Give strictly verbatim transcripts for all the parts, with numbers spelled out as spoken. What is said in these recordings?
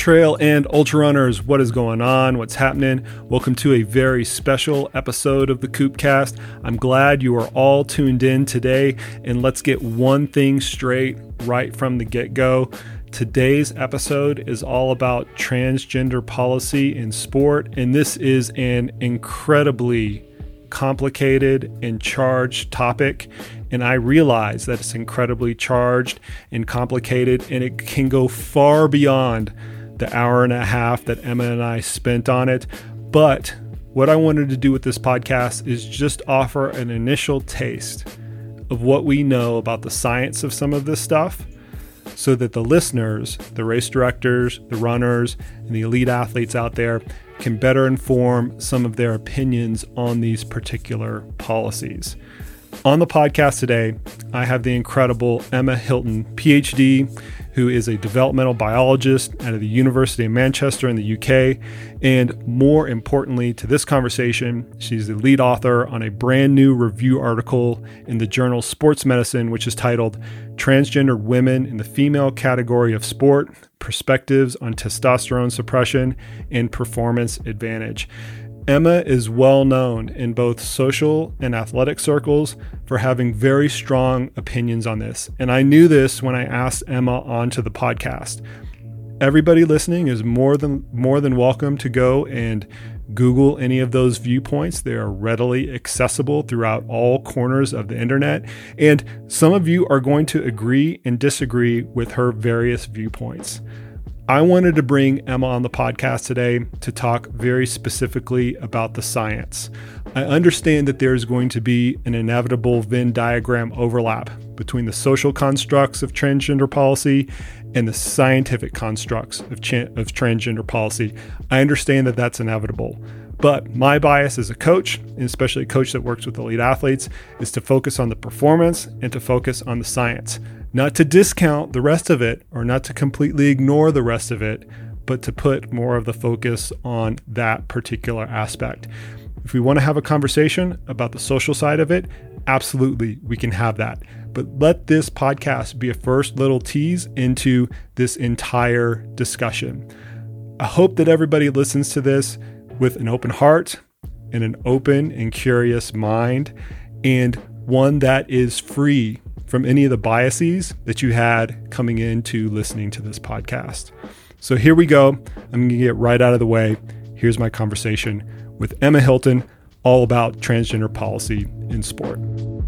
Trail and ultra runners, what is going on? What's happening? Welcome to a very special episode of the Coopcast. I'm glad you are all tuned in today, and let's get one thing straight right from the get-go. Today's episode is all about transgender policy in sport, and this is an incredibly complicated and charged topic, and I realize that it's incredibly charged and complicated, and it can go far beyond the hour and a half that Emma and I spent on it. But what I wanted to do with this podcast is just offer an initial taste of what we know about the science of some of this stuff, so that the listeners, the race directors, the runners, and the elite athletes out there can better inform some of their opinions on these particular policies. On the podcast today, I have the incredible Emma Hilton, P H D, who is a developmental biologist out of the University of Manchester in the U K. And more importantly to this conversation, she's the lead author on a brand new review article in the journal Sports Medicine, which is titled Transgender Women in the Female Category of Sport, Perspectives on Testosterone Suppression and Performance Advantage. Emma is well known in both social and athletic circles for having very strong opinions on this. And I knew this when I asked Emma onto the podcast. Everybody listening is more than more than welcome to go and Google any of those viewpoints. They are readily accessible throughout all corners of the internet. And some of you are going to agree and disagree with her various viewpoints. I wanted to bring Emma on the podcast today to talk very specifically about the science. I understand that there's going to be an inevitable Venn diagram overlap between the social constructs of transgender policy and the scientific constructs of, cha- of transgender policy. I understand that that's inevitable. But my bias as a coach, and especially a coach that works with elite athletes, is to focus on the performance and to focus on the science. Not to discount the rest of it or not to completely ignore the rest of it, but to put more of the focus on that particular aspect. If we want to have a conversation about the social side of it, absolutely, we can have that. But let this podcast be a first little tease into this entire discussion. I hope that everybody listens to this with an open heart and an open and curious mind, and one that is free from any of the biases that you had coming into listening to this podcast. So here we go. I'm going to get right out of the way. Here's my conversation with Emma Hilton, all about transgender policy in sport.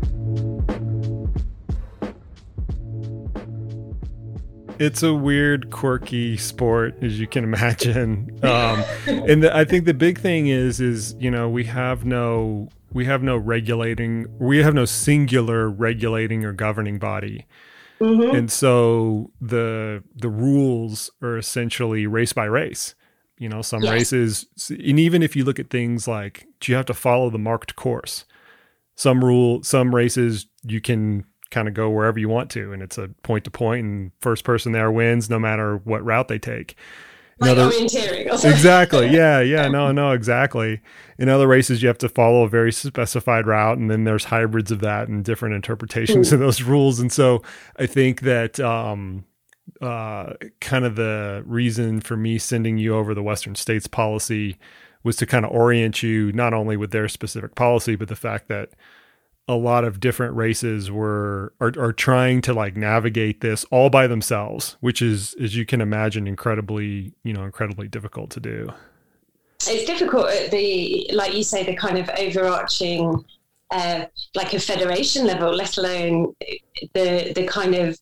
It's a weird, quirky sport, as you can imagine. Um, and the, I think the big thing is, is, you know, we have no, we have no regulating, we have no singular regulating or governing body. Mm-hmm. And so the, the rules are essentially race by race. You know, some yes. races, and even if you look at things like, do you have to follow the marked course? Some rule, some races you can kind of go wherever you want to, and it's a point to point, and first person there wins no matter what route they take. In like other, orienteering. Exactly. Yeah. Yeah. No, no, exactly. In other races, you have to follow a very specified route, and then there's hybrids of that and different interpretations mm. of those rules. And so I think that um, uh, kind of the reason for me sending you over the Western States policy was to kind of orient you not only with their specific policy, but the fact that a lot of different races were are, are trying to like navigate this all by themselves, which is, as you can imagine, incredibly, you know, incredibly difficult to do. It's difficult at the, like you say, the kind of overarching, uh, like a federation level, let alone the the kind of,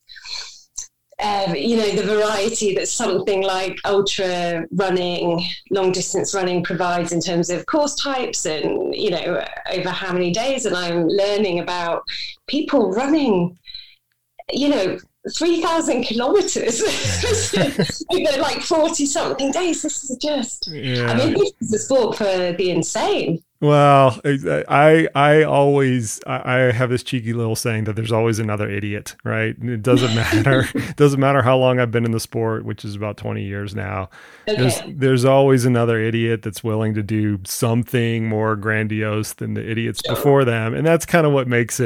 uh, you know, the variety that something like ultra running, long distance running provides in terms of course types and, you know, over how many days. And I'm learning about people running, you know, three thousand kilometers over like forty something days. This is just, yeah. I mean, this is a sport for the insane. Well, I I always I have this cheeky little saying that there's always another idiot, right? It doesn't matter. It doesn't matter how long I've been in the sport, which is about twenty years now. Okay. There's there's always another idiot that's willing to do something more grandiose than the idiots sure. before them, and that's kind of what makes it,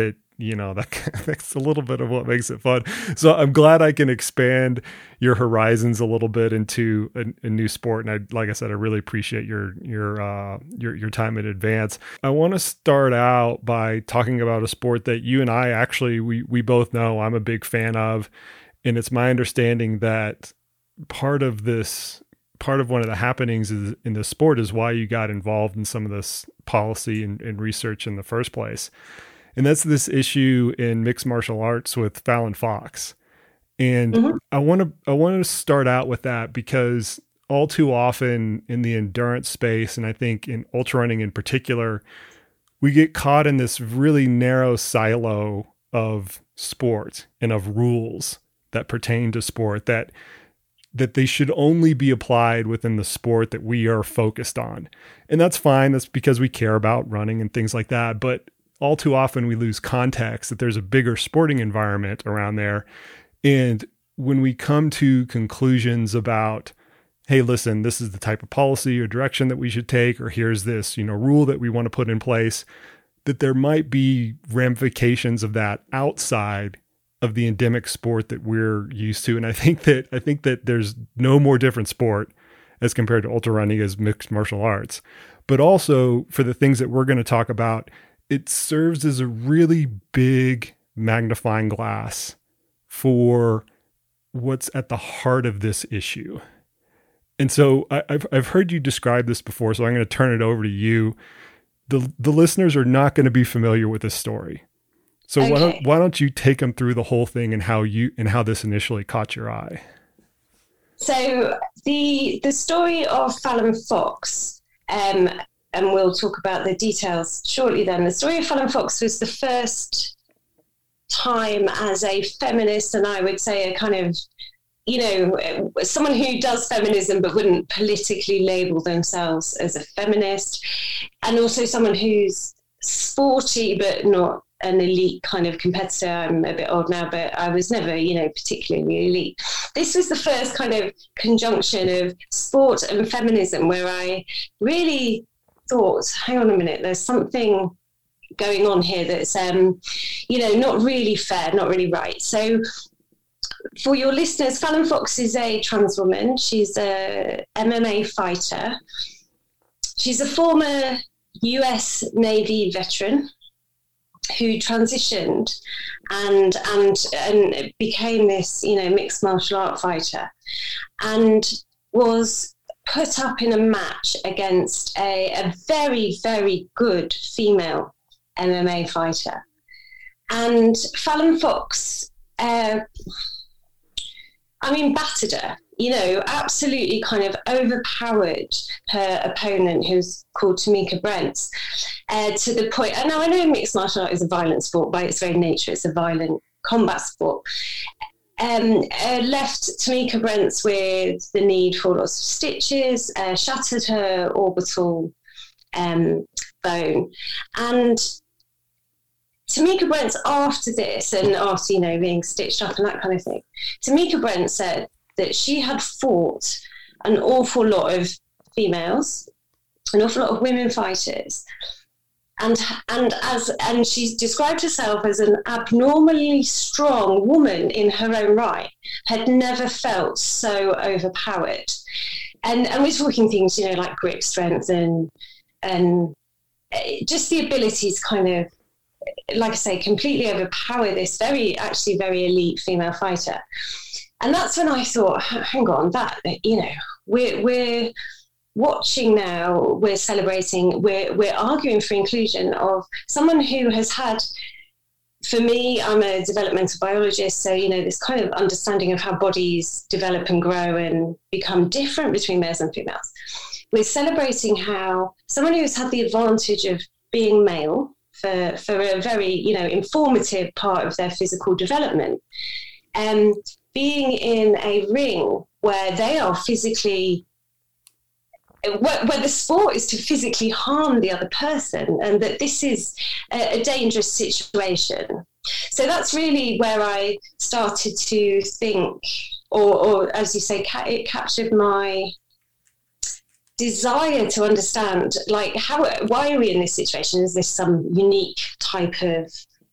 you know, that that's a little bit of what makes it fun. So I'm glad I can expand your horizons a little bit into a, a new sport. And I, like I said, I really appreciate your, your, uh, your, your time in advance. I want to start out by talking about a sport that you and I actually, we, we both know I'm a big fan of. And it's my understanding that part of this, part of one of the happenings is, in the sport is why you got involved in some of this policy and, and research in the first place. And that's this issue in mixed martial arts with Fallon Fox. And mm-hmm. I want to, I want to start out with that because all too often in the endurance space, and I think in ultra running in particular, we get caught in this really narrow silo of sport and of rules that pertain to sport, that that they should only be applied within the sport that we are focused on. And that's fine. That's because we care about running and things like that. But all too often we lose context that there's a bigger sporting environment around there. And when we come to conclusions about, hey, listen, this is the type of policy or direction that we should take, or here's this, you know, rule that we want to put in place, that there might be ramifications of that outside of the endemic sport that we're used to. And I think that I think that there's no more different sport as compared to ultra running as mixed martial arts. But also for the things that we're going to talk about, it serves as a really big magnifying glass for what's at the heart of this issue. And so I, I've I've heard you describe this before, so I'm going to turn it over to you. The the listeners are not going to be familiar with this story. So okay. why don't why don't you take them through the whole thing and how you and how this initially caught your eye? So the the story of Fallon Fox, um, and we'll talk about the details shortly. Then the story of Fallon Fox was the first time as a feminist, and I would say a kind of, you know, someone who does feminism but wouldn't politically label themselves as a feminist, and also someone who's sporty but not an elite kind of competitor. I'm a bit old now, but I was never, you know, particularly elite. This was the first kind of conjunction of sport and feminism where I really thought, hang on a minute, there's something going on here that's, um, you know, not really fair, not really right. So for your listeners, Fallon Fox is a trans woman. She's a M M A fighter. She's a former U S Navy veteran who transitioned and and and became this, you know, mixed martial art fighter, and was put up in a match against a, a very, very good female M M A fighter. And Fallon Fox, uh, I mean, battered her, you know, absolutely kind of overpowered her opponent, who's called Tamika Brents, uh, to the point, and now I know mixed martial art is a violent sport by its very nature, it's a violent combat sport, um, uh, left Tamika Brents with the need for lots of stitches, uh, shattered her orbital um, bone. And Tamika Brents, after this, and after, you know, being stitched up and that kind of thing, Tamika Brents said that she had fought an awful lot of females, an awful lot of women fighters, and and as and she described herself as an abnormally strong woman in her own right, had never felt so overpowered. And and we're talking things, you know, like grip strength and and just the ability to kind of, like I say, completely overpower this very, actually very elite female fighter. And that's when I thought, hang on, that, you know, we're we're watching now, we're celebrating, we're we're arguing for inclusion of someone who has had, for me, I'm a developmental biologist, so, you know, this kind of understanding of how bodies develop and grow and become different between males and females. We're celebrating how someone who's had the advantage of being male for, for a very, you know, informative part of their physical development, um, being in a ring where they are physically, where, where the sport is to physically harm the other person, and that this is a, a dangerous situation. So that's really where I started to think, or, or as you say, ca- it captured my desire to understand, like, how, why are we in this situation? Is this some unique type of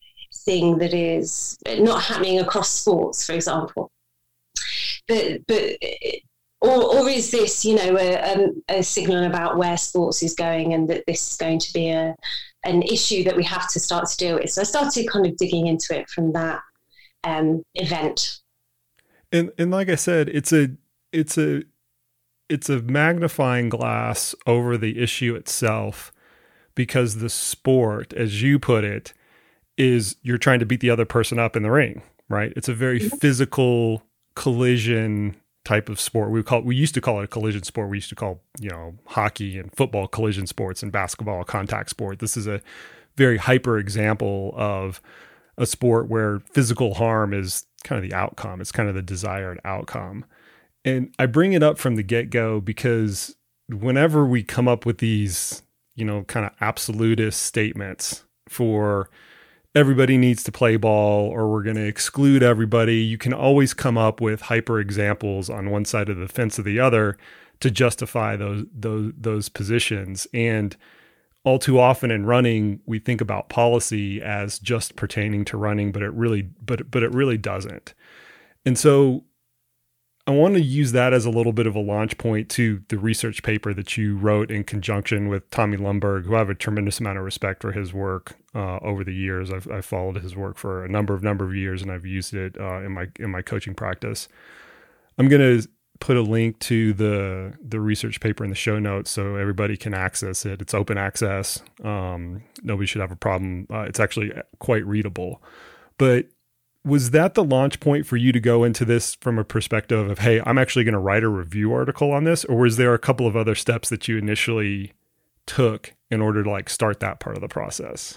thing that is not happening across sports, for example. But but or or is this, you know, a, a signal about where sports is going, and that this is going to be a an issue that we have to start to deal with? So I started kind of digging into it from that um, event. And and like I said, it's a it's a it's a magnifying glass over the issue itself, because the sport, as you put it, is you're trying to beat the other person up in the ring, right? It's a very mm-hmm. physical collision type of sport. We call we used to call it a collision sport. We used to call, you know, hockey and football collision sports, and basketball a contact sport. This is a very hyper example of a sport where physical harm is kind of the outcome. It's kind of the desired outcome. And I bring it up from the get-go because whenever we come up with these, you know, kind of absolutist statements for everybody needs to play ball, or we're going to exclude everybody, you can always come up with hyper examples on one side of the fence or the other to justify those those those positions. And all too often in running, we think about policy as just pertaining to running, but it really but but it really doesn't. And so I want to use that as a little bit of a launch point to the research paper that you wrote in conjunction with Tommy Lundberg, who I have a tremendous amount of respect for his work uh, over the years. I've, I've followed his work for a number of number of years, and I've used it uh, in my in my coaching practice. I'm going to put a link to the the research paper in the show notes so everybody can access it. It's open access. Um, nobody should have a problem. Uh, it's actually quite readable. But was that the launch point for you to go into this from a perspective of, hey, I'm actually going to write a review article on this? Or was there a couple of other steps that you initially took in order to like start that part of the process?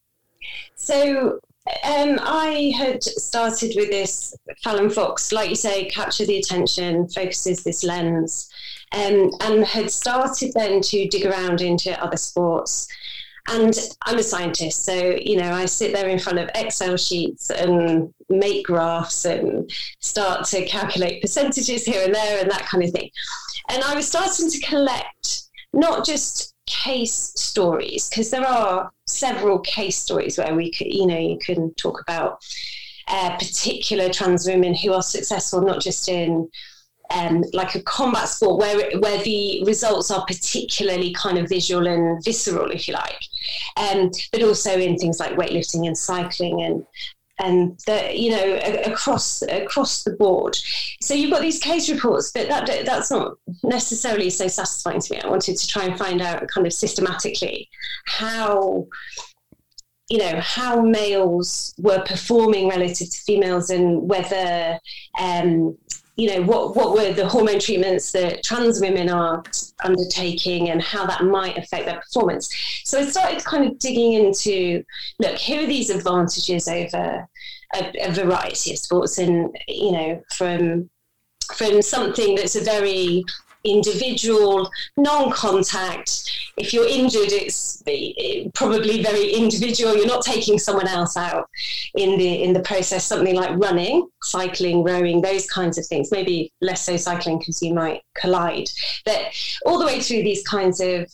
So um, I had started with this Fallon Fox, like you say, capture the attention, focuses this lens, um, and had started then to dig around into other sports. And I'm a scientist, so, you know, I sit there in front of Excel sheets and make graphs and start to calculate percentages here and there and that kind of thing. And I was starting to collect not just case stories, because there are several case stories where we could, you know, you can talk about uh, particular trans women who are successful, not just in Um, like a combat sport where where the results are particularly kind of visual and visceral, if you like, um, but also in things like weightlifting and cycling and and the, you know across across the board. So you've got these case reports, but that that's not necessarily so satisfying to me. I wanted to try and find out kind of systematically how you know how males were performing relative to females, and whether um, you know, what, what were the hormone treatments that trans women are undertaking and how that might affect their performance. So I started kind of digging into, look, here are these advantages over a, a variety of sports, and, you know, from from something that's a very individual, non-contact. If you're injured, it's probably very individual. You're not taking someone else out in the in the process. Something like running, cycling, rowing, those kinds of things. Maybe less so cycling because you might collide. But all the way through these kinds of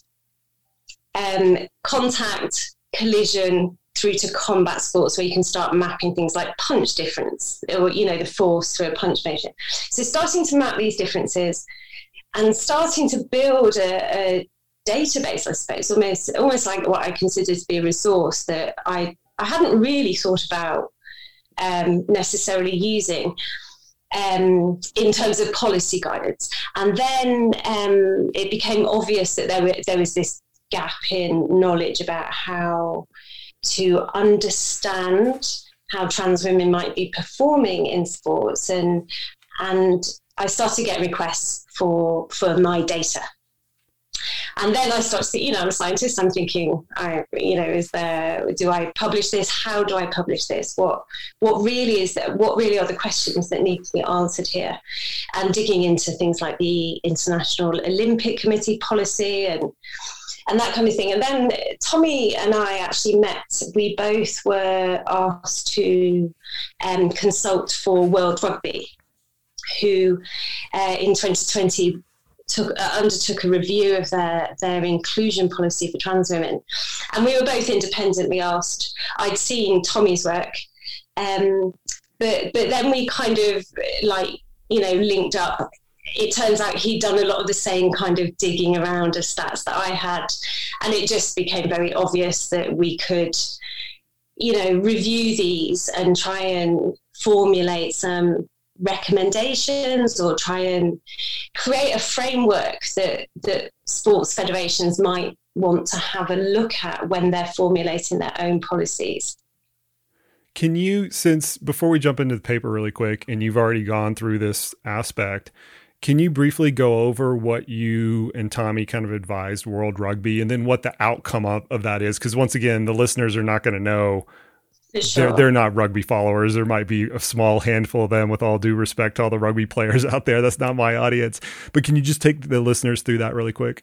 um, contact, collision, through to combat sports, where you can start mapping things like punch difference, or, you know, the force through a punch motion. So starting to map these differences and starting to build a, a database, I suppose, almost almost like what I consider to be a resource that I, I hadn't really thought about um, necessarily using um, in terms of policy guidance. And then um, it became obvious that there, were, there was this gap in knowledge about how to understand how trans women might be performing in sports, and and I started getting requests for for my data. And then I started to, you know, I'm a scientist, I'm thinking, I, you know, is there, do I publish this? How do I publish this? What what really is that? What really are the questions that need to be answered here? And digging into things like the International Olympic Committee policy and and that kind of thing. And then Tommy and I actually met. We both were asked to um, consult for World Rugby, who uh, in twenty twenty took uh, undertook a review of their, their inclusion policy for trans women. And we were both independently asked. I'd seen Tommy's work, Um, but but then we kind of like, you know, linked up. It turns out he'd done a lot of the same kind of digging around of stats that I had. And it just became very obvious that we could, you know, review these and try and formulate some recommendations or try and create a framework that, that sports federations might want to have a look at when they're formulating their own policies. Can you, since before we jump into the paper really quick, and you've already gone through this aspect, can you briefly go over what you and Tommy kind of advised World Rugby and then what the outcome of, of that is? Because once again, the listeners are not going to know. Sure. They're, they're not rugby followers. There might be a small handful of them, with all due respect to all the rugby players out there. That's not my audience. But can you just take the listeners through that really quick?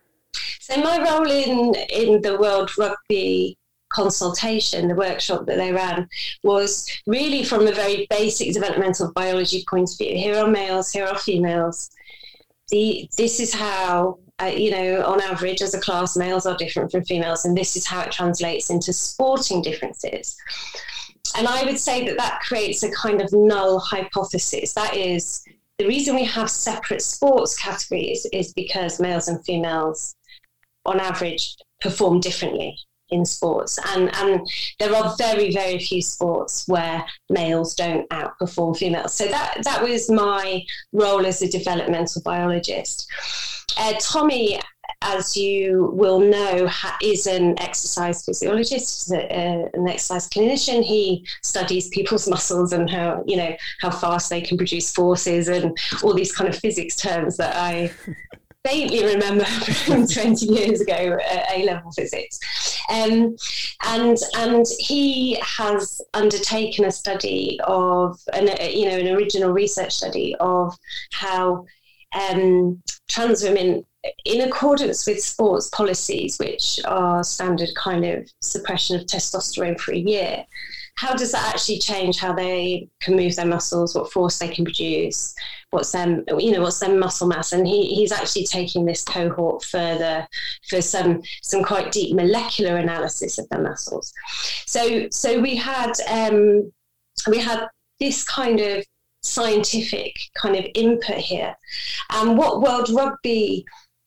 So my role in, in the World Rugby consultation, the workshop that they ran, was really from a very basic developmental biology point of view. Here are males, here are females. The, this is how, uh, you know, on average as a class, males are different from females, and this is how it translates into sporting differences. And I would say that that creates a kind of null hypothesis. That is, the reason we have separate sports categories is because males and females, on average, perform differently in sports. And, and there are very, very few sports where males don't outperform females. So that, that was my role as a developmental biologist. Uh, Tommy, as you will know, ha- is an exercise physiologist, a, a, an exercise clinician. He studies people's muscles and how, you know, how fast they can produce forces and all these kind of physics terms that I faintly remember from twenty years ago at A-level physics. Um, and and he has undertaken a study of, an, you know, an original research study of how um, trans women, in accordance with sports policies, which are standard kind of suppression of testosterone for a year, how does that actually change how they can move their muscles, what force they can produce, what's their, you know, what's their muscle mass? And he, he's actually taking this cohort further for some some quite deep molecular analysis of their muscles. So so we had um, we had this kind of scientific kind of input here, and what World Rugby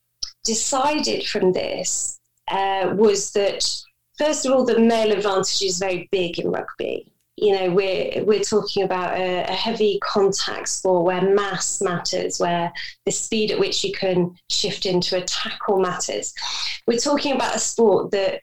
decided from this uh, was that, first of all, the male advantage is very big in rugby. You know, we're we're talking about a, a heavy contact sport where mass matters, where the speed at which you can shift into a tackle matters. We're talking about a sport that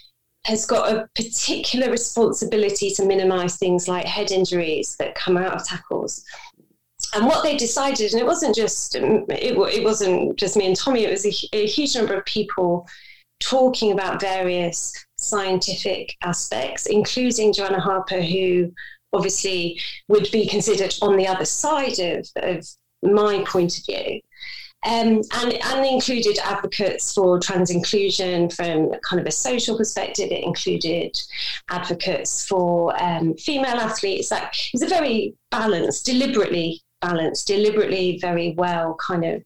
has got a particular responsibility to minimise things like head injuries that come out of tackles. And what they decided, and it wasn't just it, it wasn't just me and Tommy, it was a, a huge number of people talking about various scientific aspects, including Joanna Harper, who obviously would be considered on the other side of, of my point of view, um, and, and included advocates for trans inclusion from kind of a social perspective. It included advocates for um, female athletes. Like, it was a very balanced, deliberately balanced, deliberately very well kind of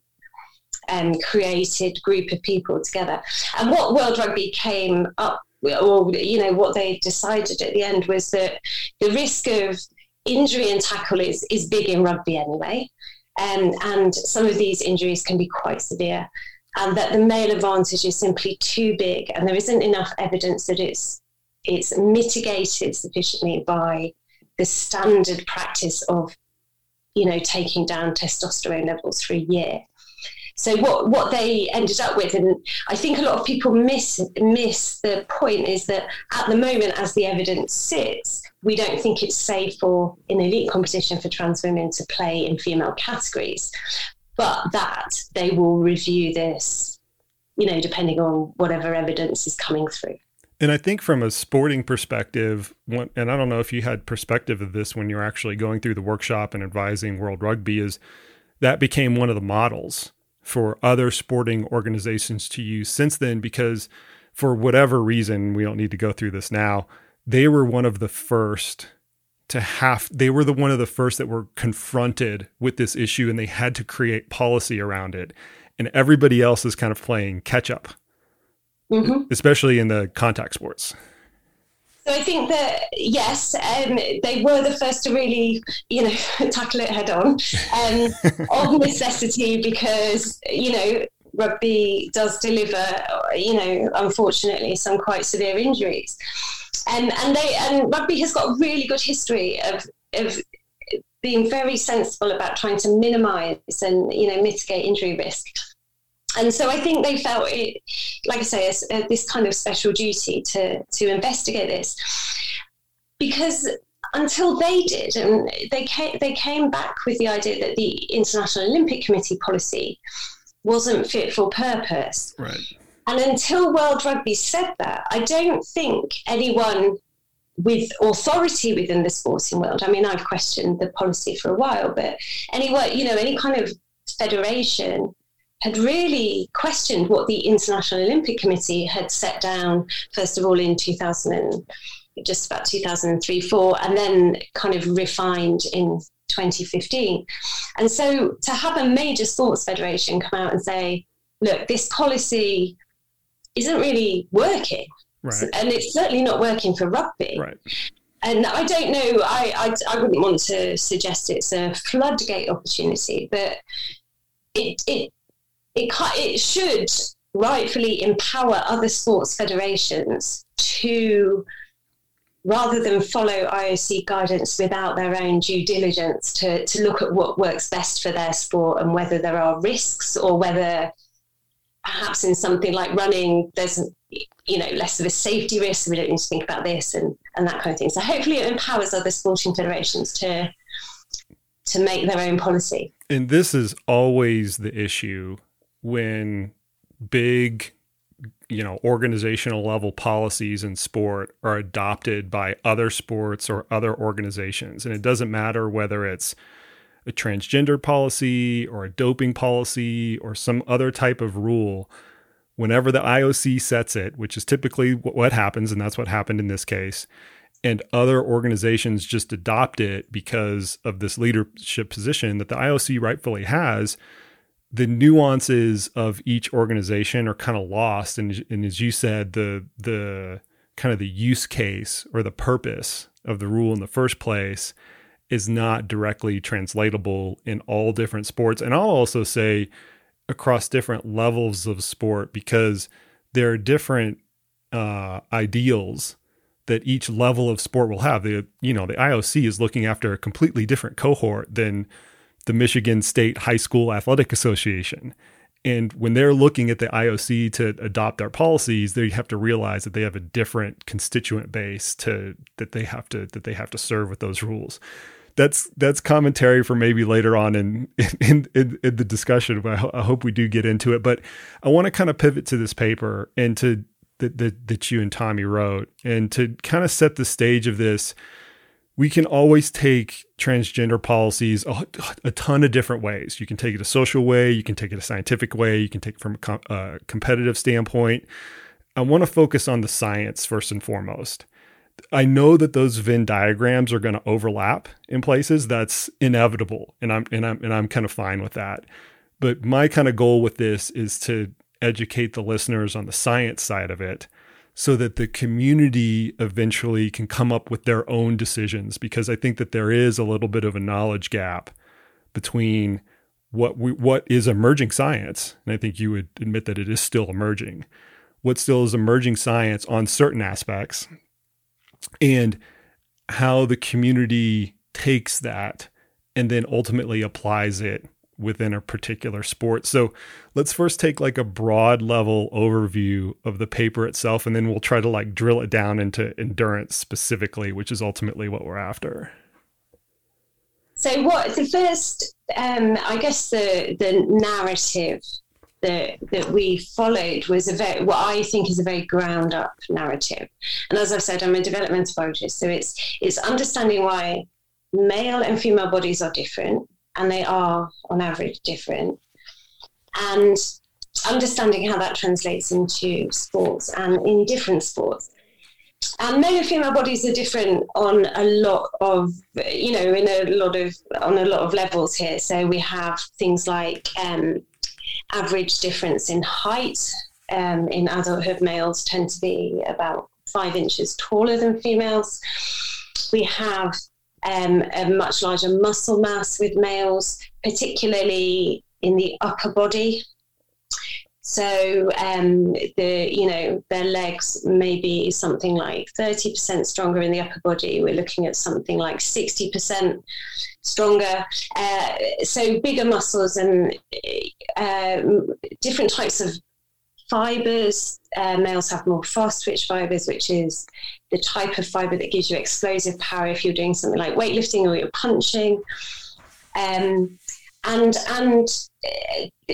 um, created group of people together. And what World Rugby came up, or, you know, what they decided at the end was that the risk of injury and tackle is, is big in rugby anyway. Um, and some of these injuries can be quite severe, and that the male advantage is simply too big, and there isn't enough evidence that it's it's mitigated sufficiently by the standard practice of, you know, taking down testosterone levels for a year. So what, what they ended up with, and I think a lot of people miss miss the point, is that at the moment, as the evidence sits, we don't think it's safe for in elite competition for trans women to play in female categories, but that they will review this, you know, depending on whatever evidence is coming through. And I think from a sporting perspective, and I don't know if you had perspective of this when you're actually going through the workshop and advising World Rugby, is that became one of the models for other sporting organizations to use since then, because for whatever reason, we don't need to go through this now, they were one of the first to have, they were the one of the first that were confronted with this issue, and they had to create policy around it. And everybody else is kind of playing catch up, mm-hmm. especially in the contact sports. So I think that, yes, um, they were the first to really, you know, tackle it head on, um, of necessity, because, you know, rugby does deliver, you know, unfortunately, some quite severe injuries. And and they and rugby has got a really good history of of being very sensible about trying to minimise and, you know, mitigate injury risk. And so I think they felt it, like I say, as, uh, this kind of special duty to to investigate this, because until they did, and they came, they came back with the idea that the International Olympic Committee policy wasn't fit for purpose. Right. And until World Rugby said that, I don't think anyone with authority within the sporting world, I mean, I've questioned the policy for a while, but anyone, you know, any kind of federation had really questioned what the International Olympic Committee had set down, first of all, in two thousand, just about two thousand three, four, and then kind of refined in twenty fifteen. And so to have a major sports federation come out and say, look, this policy isn't really working. Right. And it's certainly not working for rugby. Right. And I don't know, I, I, I wouldn't want to suggest it's a floodgate opportunity, but it, it, It, it should rightfully empower other sports federations to, rather than follow I O C guidance without their own due diligence, to, to look at what works best for their sport and whether there are risks, or whether perhaps in something like running, there's, you know, less of a safety risk, so we don't need to think about this and, and that kind of thing. So hopefully it empowers other sporting federations to to make their own policy. And this is always the issue when big, you know, organizational level policies in sport are adopted by other sports or other organizations. And it doesn't matter whether it's a transgender policy or a doping policy or some other type of rule. Whenever the I O C sets it, which is typically what happens, and that's what happened in this case, and other organizations just adopt it because of this leadership position that the I O C rightfully has, the nuances of each organization are kind of lost. And, and as you said, the the kind of the use case or the purpose of the rule in the first place is not directly translatable in all different sports. And I'll also say across different levels of sport, because there are different uh, ideals that each level of sport will have. The, you know, the I O C is looking after a completely different cohort than the Michigan State High School Athletic Association. And when they're looking at the I O C to adopt their policies, they have to realize that they have a different constituent base to that they have to that they have to serve with those rules. That's that's commentary for maybe later on in in, in, in the discussion, but I, ho- I hope we do get into it. But I want to kind of pivot to this paper and to that that that you and Tommy wrote, and to kind of set the stage of this. We can always take transgender policies a, a ton of different ways. You can take it a social way, you can take it a scientific way, you can take it from a com- uh, competitive standpoint. I want to focus on the science first and foremost. I know that those Venn diagrams are going to overlap in places. That's inevitable, and I'm and I'm and I'm kind of fine with that. But my kind of goal with this is to educate the listeners on the science side of it, so that the community eventually can come up with their own decisions, because I think that there is a little bit of a knowledge gap between what we, what is emerging science, and I think you would admit that it is still emerging, what still is emerging science on certain aspects, and how the community takes that and then ultimately applies it within a particular sport. So let's first take like a broad level overview of the paper itself, and then we'll try to like drill it down into endurance specifically, which is ultimately what we're after. So what the first, um, I guess the the narrative that that we followed was a very, what I think is a very ground up narrative. And as I've said, I'm a developmental biologist, so it's it's understanding why male and female bodies are different, and they are on average different, and understanding how that translates into sports and in different sports. And male and female bodies are different on a lot of, you know, in a lot of, on a lot of levels here. So we have things like um, average difference in height. Um, in adulthood, males tend to be about five inches taller than females. We have um, a much larger muscle mass with males, particularly in the upper body. So, um, the you know, their legs may be something like thirty percent stronger in the upper body. We're looking at something like sixty percent stronger. Uh, so bigger muscles and uh, different types of fibers. Uh, males have more fast twitch fibers, which is the type of fiber that gives you explosive power if you're doing something like weightlifting or you're punching. Um, and, and, uh,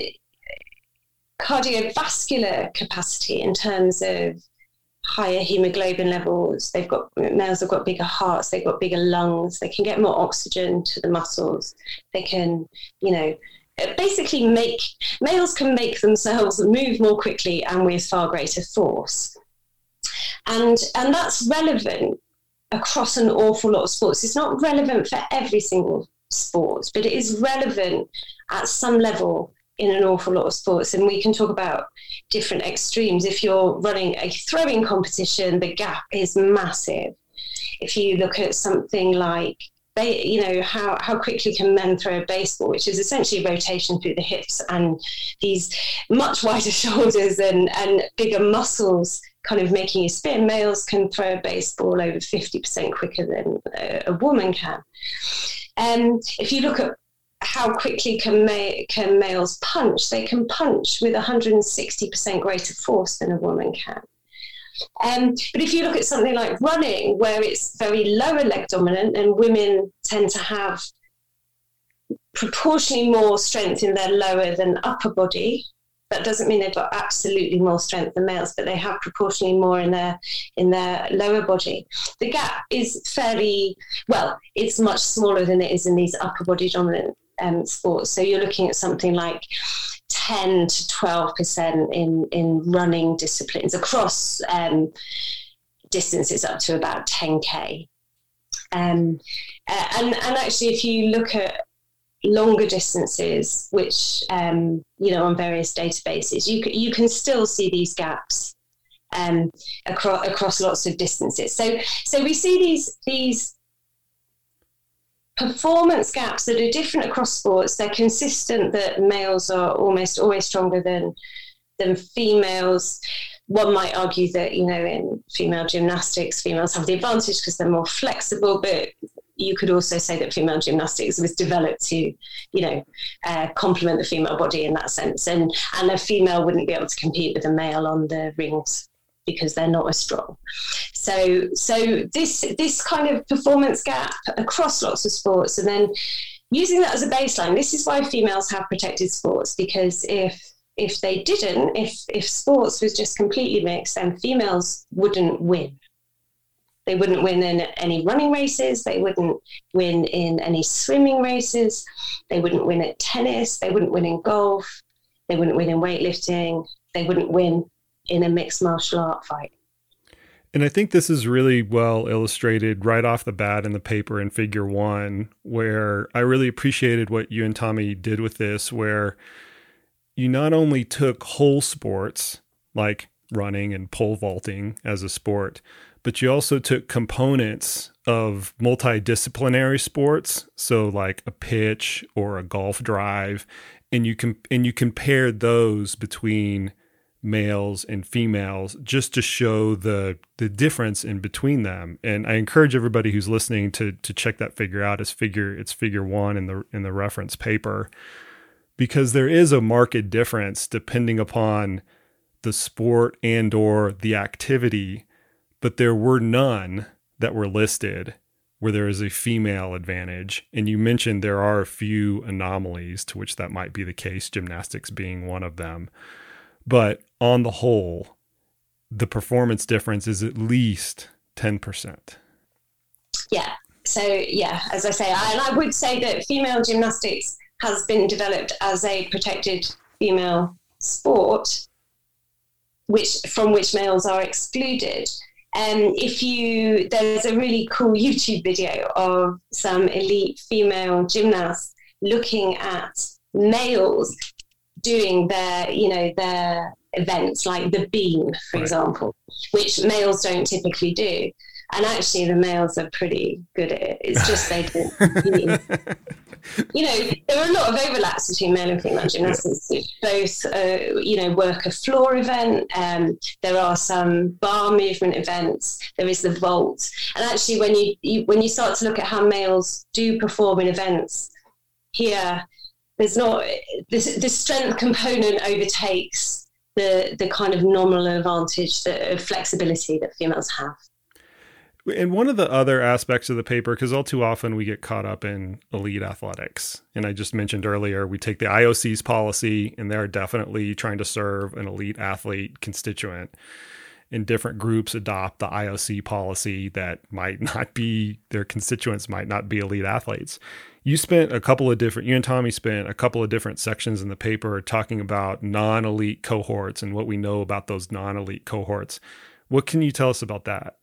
cardiovascular capacity in terms of higher hemoglobin levels. They've got males have got bigger hearts, they've got bigger lungs, they can get more oxygen to the muscles. They can, you know, basically make males can make themselves move more quickly and with far greater force. And and that's relevant across an awful lot of sports. It's not relevant for every single sport, but it is relevant at some level in an awful lot of sports. And we can talk about different extremes. If you're running a throwing competition, the gap is massive. If you look at something like, you know, how, how quickly can men throw a baseball, which is essentially rotation through the hips and these much wider shoulders and, and bigger muscles kind of making you spin. Males can throw a baseball over fifty percent quicker than a, a woman can. And if you look at how quickly can, ma- can males punch, they can punch with one hundred sixty percent greater force than a woman can. Um, but if you look at something like running, where it's very lower leg dominant and women tend to have proportionally more strength in their lower than upper body, that doesn't mean they've got absolutely more strength than males, but they have proportionally more in their in their lower body. The gap is fairly, well, it's much smaller than it is in these upper body dominant um, sports. So you're looking at something like ten to twelve percent in, in running disciplines across um, distances up to about ten K. Um, uh, and, and actually, if you look at longer distances, which, um, you know, on various databases, you can, you can still see these gaps um, across, across lots of distances. So, so we see these, these performance gaps that are different across sports. They're consistent that males are almost always stronger than than females. One might argue that, you know, in female gymnastics, females have the advantage because they're more flexible, but you could also say that female gymnastics was developed to, you know, uh, complement the female body in that sense. And, and a female wouldn't be able to compete with a male on the rings because they're not as strong. So so this this kind of performance gap across lots of sports, and then using that as a baseline, this is why females have protected sports, because if if they didn't, if if sports was just completely mixed, then females wouldn't win. They wouldn't win in any running races, they wouldn't win in any swimming races, they wouldn't win at tennis, they wouldn't win in golf, they wouldn't win in weightlifting, they wouldn't win in a mixed martial art fight. And I think this is really well illustrated right off the bat in the paper in figure one, where I really appreciated what you and Tommy did with this, where you not only took whole sports like running and pole vaulting as a sport, but you also took components of multidisciplinary sports, so like a pitch or a golf drive, and you com- and you compared those between males and females just to show the the difference in between them. And I encourage everybody who's listening to to check that figure out. As figure it's figure one in the in the reference paper, because there is a marked difference depending upon the sport and or the activity, but there were none that were listed where there is a female advantage. And you mentioned there are a few anomalies to which that might be the case, gymnastics being one of them. But on the whole, the performance difference is at least ten percent. Yeah. So, yeah, as I say, I, and I would say that female gymnastics has been developed as a protected female sport, which from which males are excluded. Um, if you, there's a really cool YouTube video of some elite female gymnasts looking at males doing their, you know, their events like the beam, for right. example, which males don't typically do. And actually, the males are pretty good at it. It's just they don't. You know, there are a lot of overlaps between male and female gymnastics. Both, uh, you know, work a floor event. Um, there are some bar movement events. There is the vault. And actually, when you, you when you start to look at how males do perform in events, here, there's not this, the strength component overtakes the the kind of nominal advantage, the flexibility that females have. And one of the other aspects of the paper, because all too often we get caught up in elite athletics. And I just mentioned earlier, we take the I O C's policy and they're definitely trying to serve an elite athlete constituent. And different groups adopt the I O C policy that might not be, their constituents might not be elite athletes. You spent a couple of different, you and Tommy spent a couple of different sections in the paper talking about non-elite cohorts and what we know about those non-elite cohorts. What can you tell us about that?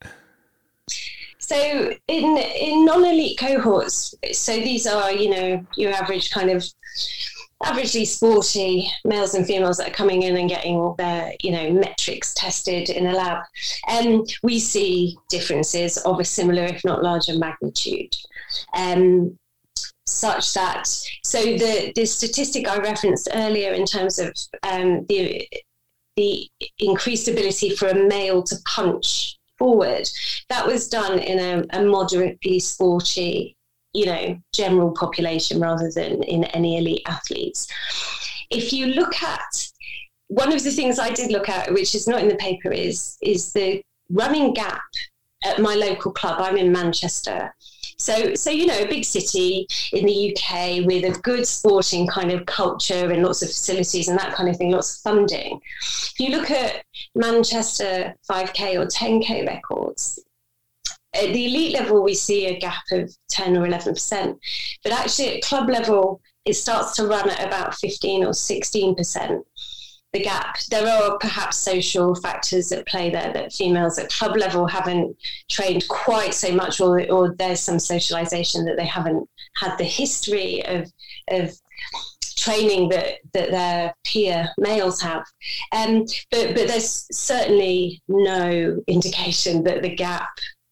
So in in non-elite cohorts, so these are, you know, your average kind of averagely sporty males and females that are coming in and getting their, you know, metrics tested in a lab. And um, we see differences of a similar, if not larger magnitude. Um, such that, so the, the statistic I referenced earlier in terms of um, the the increased ability for a male to punch forward, that was done in a, a moderately sporty, you know, general population rather than in any elite athletes. If you look at, one of the things I did look at, which is not in the paper, is is the running gap at my local club. I'm in Manchester. So, so you know, a big city in the U K with a good sporting kind of culture and lots of facilities and that kind of thing, lots of funding. If you look at Manchester five K or ten K records, at the elite level, we see a gap of ten or eleven percent. But actually at club level, it starts to run at about fifteen or sixteen percent. The gap. There are perhaps social factors at play there that females at club level haven't trained quite so much, or, or there's some socialization that they haven't had the history of of training that, that their peer males have. Um, but, but there's certainly no indication that the gap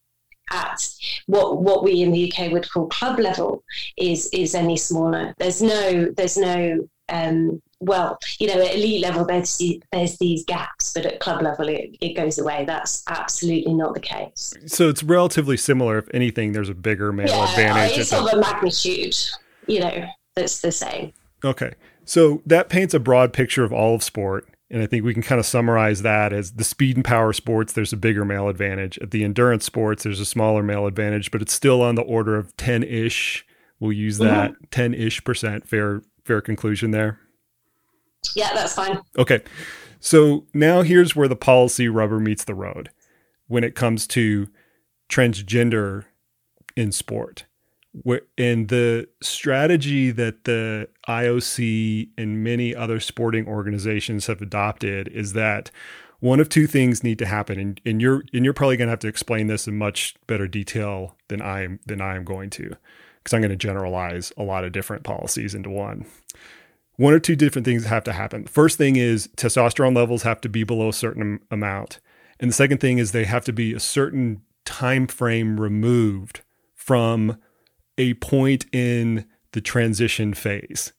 at what what we in the U K would call club level is is any smaller. There's no there's no um, well, you know, at elite level, there's, there's these gaps, but at club level, it, it goes away. That's absolutely not the case. So it's relatively similar. If anything, there's a bigger male yeah, advantage. It's of a magnitude, you know, that's the same. Okay. So that paints a broad picture of all of sport. And I think we can kind of summarize that as the speed and power sports, there's a bigger male advantage. At the endurance sports, there's a smaller male advantage, but it's still on the order of ten-ish. We'll use that mm-hmm. ten-ish percent. Fair, fair conclusion there. Yeah, that's fine. Okay. So now here's where the policy rubber meets the road when it comes to transgender in sport. And the strategy that the I O C and many other sporting organizations have adopted is that one of two things need to happen. And, and you're and you're probably going to have to explain this in much better detail than I'm than I am going to, because I'm going to generalize a lot of different policies into one. One or two different things have to happen. The first thing is testosterone levels have to be below a certain amount. And the second thing is they have to be a certain time frame removed from a point in the transition phase.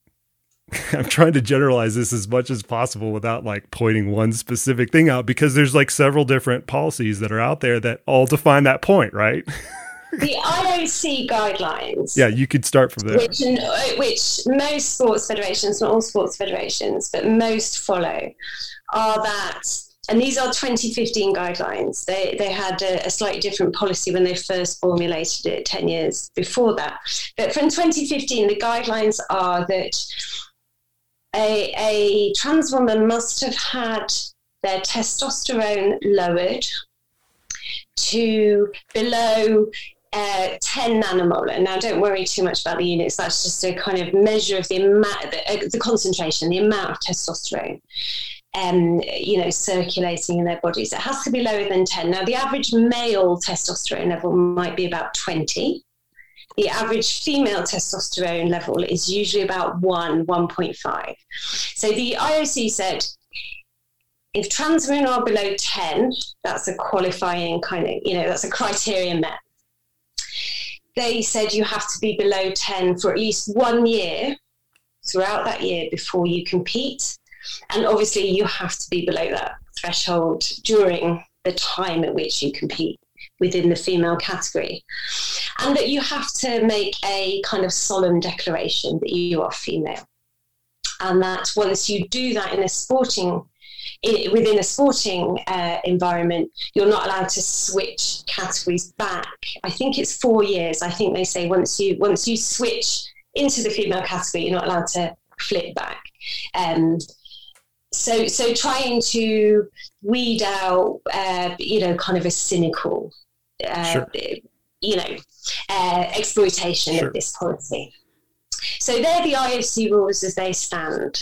I'm trying to generalize this as much as possible without like pointing one specific thing out, because there's like several different policies that are out there that all define that point, right? The I O C guidelines. Yeah, you could start from there. Which, which most sports federations, not all sports federations, but most follow, are that, and these are twenty fifteen guidelines. They they had a, a slightly different policy when they first formulated it ten years before that. But from twenty fifteen, the guidelines are that a, a trans woman must have had their testosterone lowered to below Uh, ten nanomolar. Now, don't worry too much about the units. That's just a kind of measure of the amount, the, uh, the concentration, the amount of testosterone, um, you know, circulating in their bodies. It has to be lower than ten. Now, the average male testosterone level might be about twenty. The average female testosterone level is usually about one, one point five. So the I O C said, if trans women are below ten, that's a qualifying kind of, you know, that's a criterion met. They said you have to be below ten for at least one year throughout that year before you compete. And obviously you have to be below that threshold during the time at which you compete within the female category. And that you have to make a kind of solemn declaration that you are female. And that once you do that in a sporting within a sporting uh, environment, you're not allowed to switch categories back. I think it's four years. I think they say once you once you switch into the female category, you're not allowed to flip back. Um, so so trying to weed out, uh, you know, kind of a cynical, uh, sure. you know, uh, exploitation sure. of this policy. So they're the I O C rules as they stand.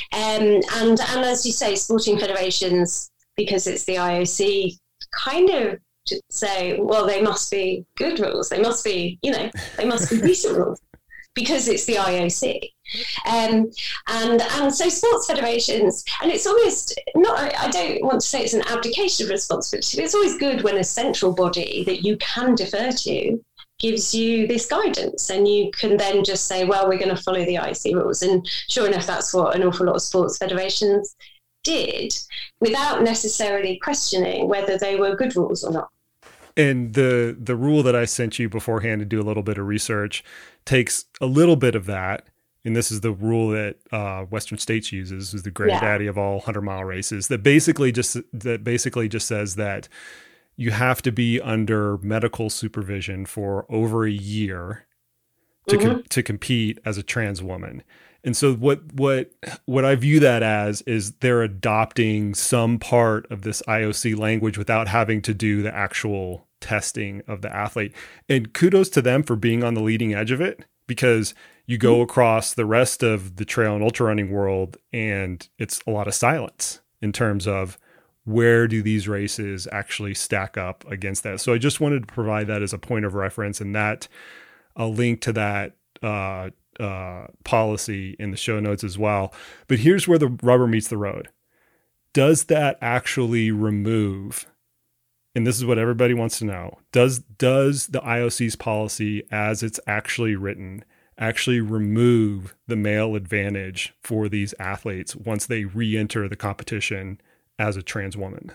Um, and, and as you say, sporting federations, because it's the I O C, kind of say, well, they must be good rules. They must be, you know, they must be decent rules because it's the I O C. Um, and and so sports federations, and it's almost not, I, I don't want to say it's an abdication of responsibility, but it's always good when a central body that you can defer to gives you this guidance, and you can then just say, well, we're going to follow the I O C rules. And sure enough, that's what an awful lot of sports federations did, without necessarily questioning whether they were good rules or not. And the the rule that I sent you beforehand to do a little bit of research takes a little bit of that. And this is the rule that uh, Western States uses, is the granddaddy yeah. of all hundred mile races, that basically just that basically just says that you have to be under medical supervision for over a year to mm-hmm. com- to compete as a trans woman. And so what what what I view that as is they're adopting some part of this I O C language without having to do the actual testing of the athlete. And kudos to them for being on the leading edge of it, because you go across the rest of the trail and ultra running world and it's a lot of silence in terms of where do these races actually stack up against that. So I just wanted to provide that as a point of reference, and that a link to that uh, uh, policy in the show notes as well. But here's where the rubber meets the road. Does that actually remove, and this is what everybody wants to know, does does the I O C's policy as it's actually written actually remove the male advantage for these athletes once they re-enter the competition as a trans woman?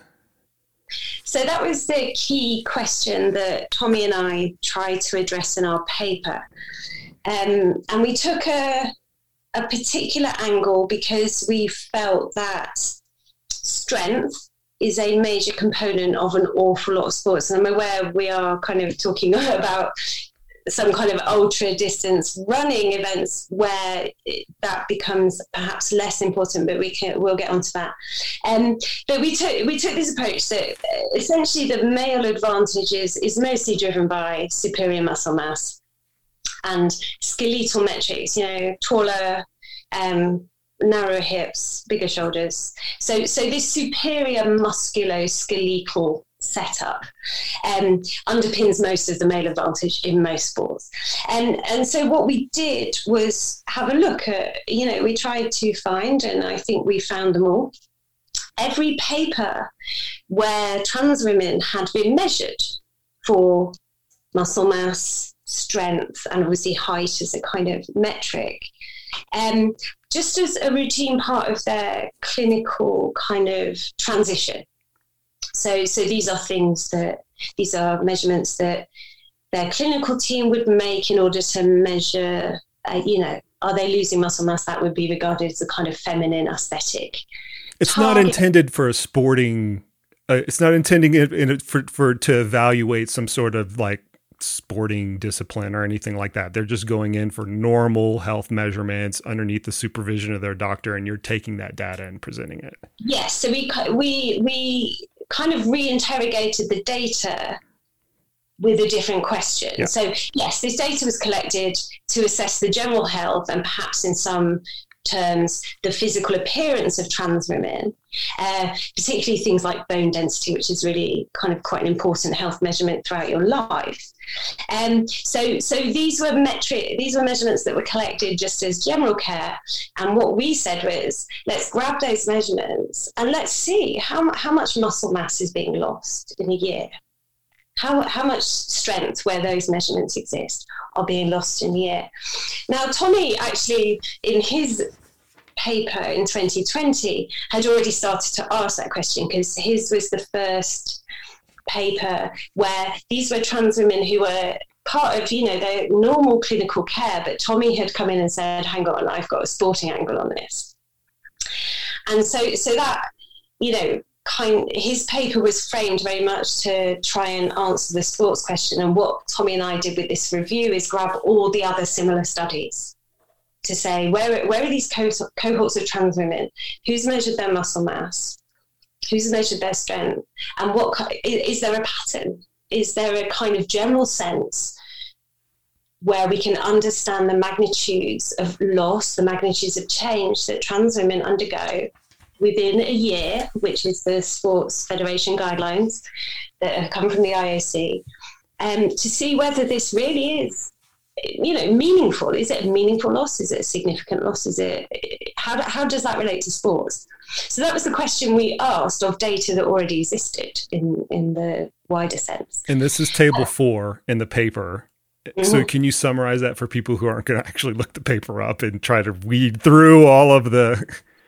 So that was the key question that Tommy and I tried to address in our paper. Um, and we took a, a particular angle because we felt that strength is a major component of an awful lot of sports. And I'm aware we are kind of talking about some kind of ultra distance running events where it, that becomes perhaps less important, but we can, we'll get onto that. Um, but we took, we took this approach that essentially the male advantage is, is mostly driven by superior muscle mass and skeletal metrics, you know, taller, um, narrower hips, bigger shoulders. So, so this superior musculoskeletal setup um, underpins most of the male advantage in most sports. And and so what we did was have a look at, you know, we tried to find, and I think we found them all, every paper where trans women had been measured for muscle mass, strength, and obviously height as a kind of metric, um, just as a routine part of their clinical kind of transition. So, so these are things that, these are measurements that their clinical team would make in order to measure, uh, you know, are they losing muscle mass? That would be regarded as a kind of feminine aesthetic. It's Target. Not intended for a sporting, uh, it's not intending it, in it for, for to evaluate some sort of like sporting discipline or anything like that. They're just going in for normal health measurements underneath the supervision of their doctor, and you're taking that data and presenting it. Yes. So we, we, we, kind of reinterrogated the data with a different question. Yeah. So yes, this data was collected to assess the general health and perhaps in some terms the physical appearance of trans women, uh, particularly things like bone density, which is really kind of quite an important health measurement throughout your life. Um, so, so these were metric, these were measurements that were collected just as general care. And what we said was, let's grab those measurements and let's see how how much muscle mass is being lost in a year. How how much strength, where those measurements exist, are being lost in a year. Now, Tommy actually, in his paper in twenty twenty, had already started to ask that question, because his was the first paper where these were trans women who were part of, you know, their normal clinical care, but Tommy had come in and said, hang on, I've got a sporting angle on this. And so, so that, you know, kind his paper was framed very much to try and answer the sports question. And what Tommy and I did with this review is grab all the other similar studies to say, where, where are these co- cohorts of trans women? Who's measured their muscle mass? Who's measured their strength? And what is there a pattern? Is there a kind of general sense where we can understand the magnitudes of loss, the magnitudes of change that trans women undergo within a year, which is the Sports Federation guidelines that have come from the I O C, um, to see whether this really is, you know, meaningful. Is it a meaningful loss? Is it a significant loss? Is it, how, how does that relate to sports? So that was the question we asked of data that already existed in, in the wider sense. And this is table uh, four in the paper. Mm-hmm. So can you summarize that for people who aren't going to actually look the paper up and try to weed through all of the...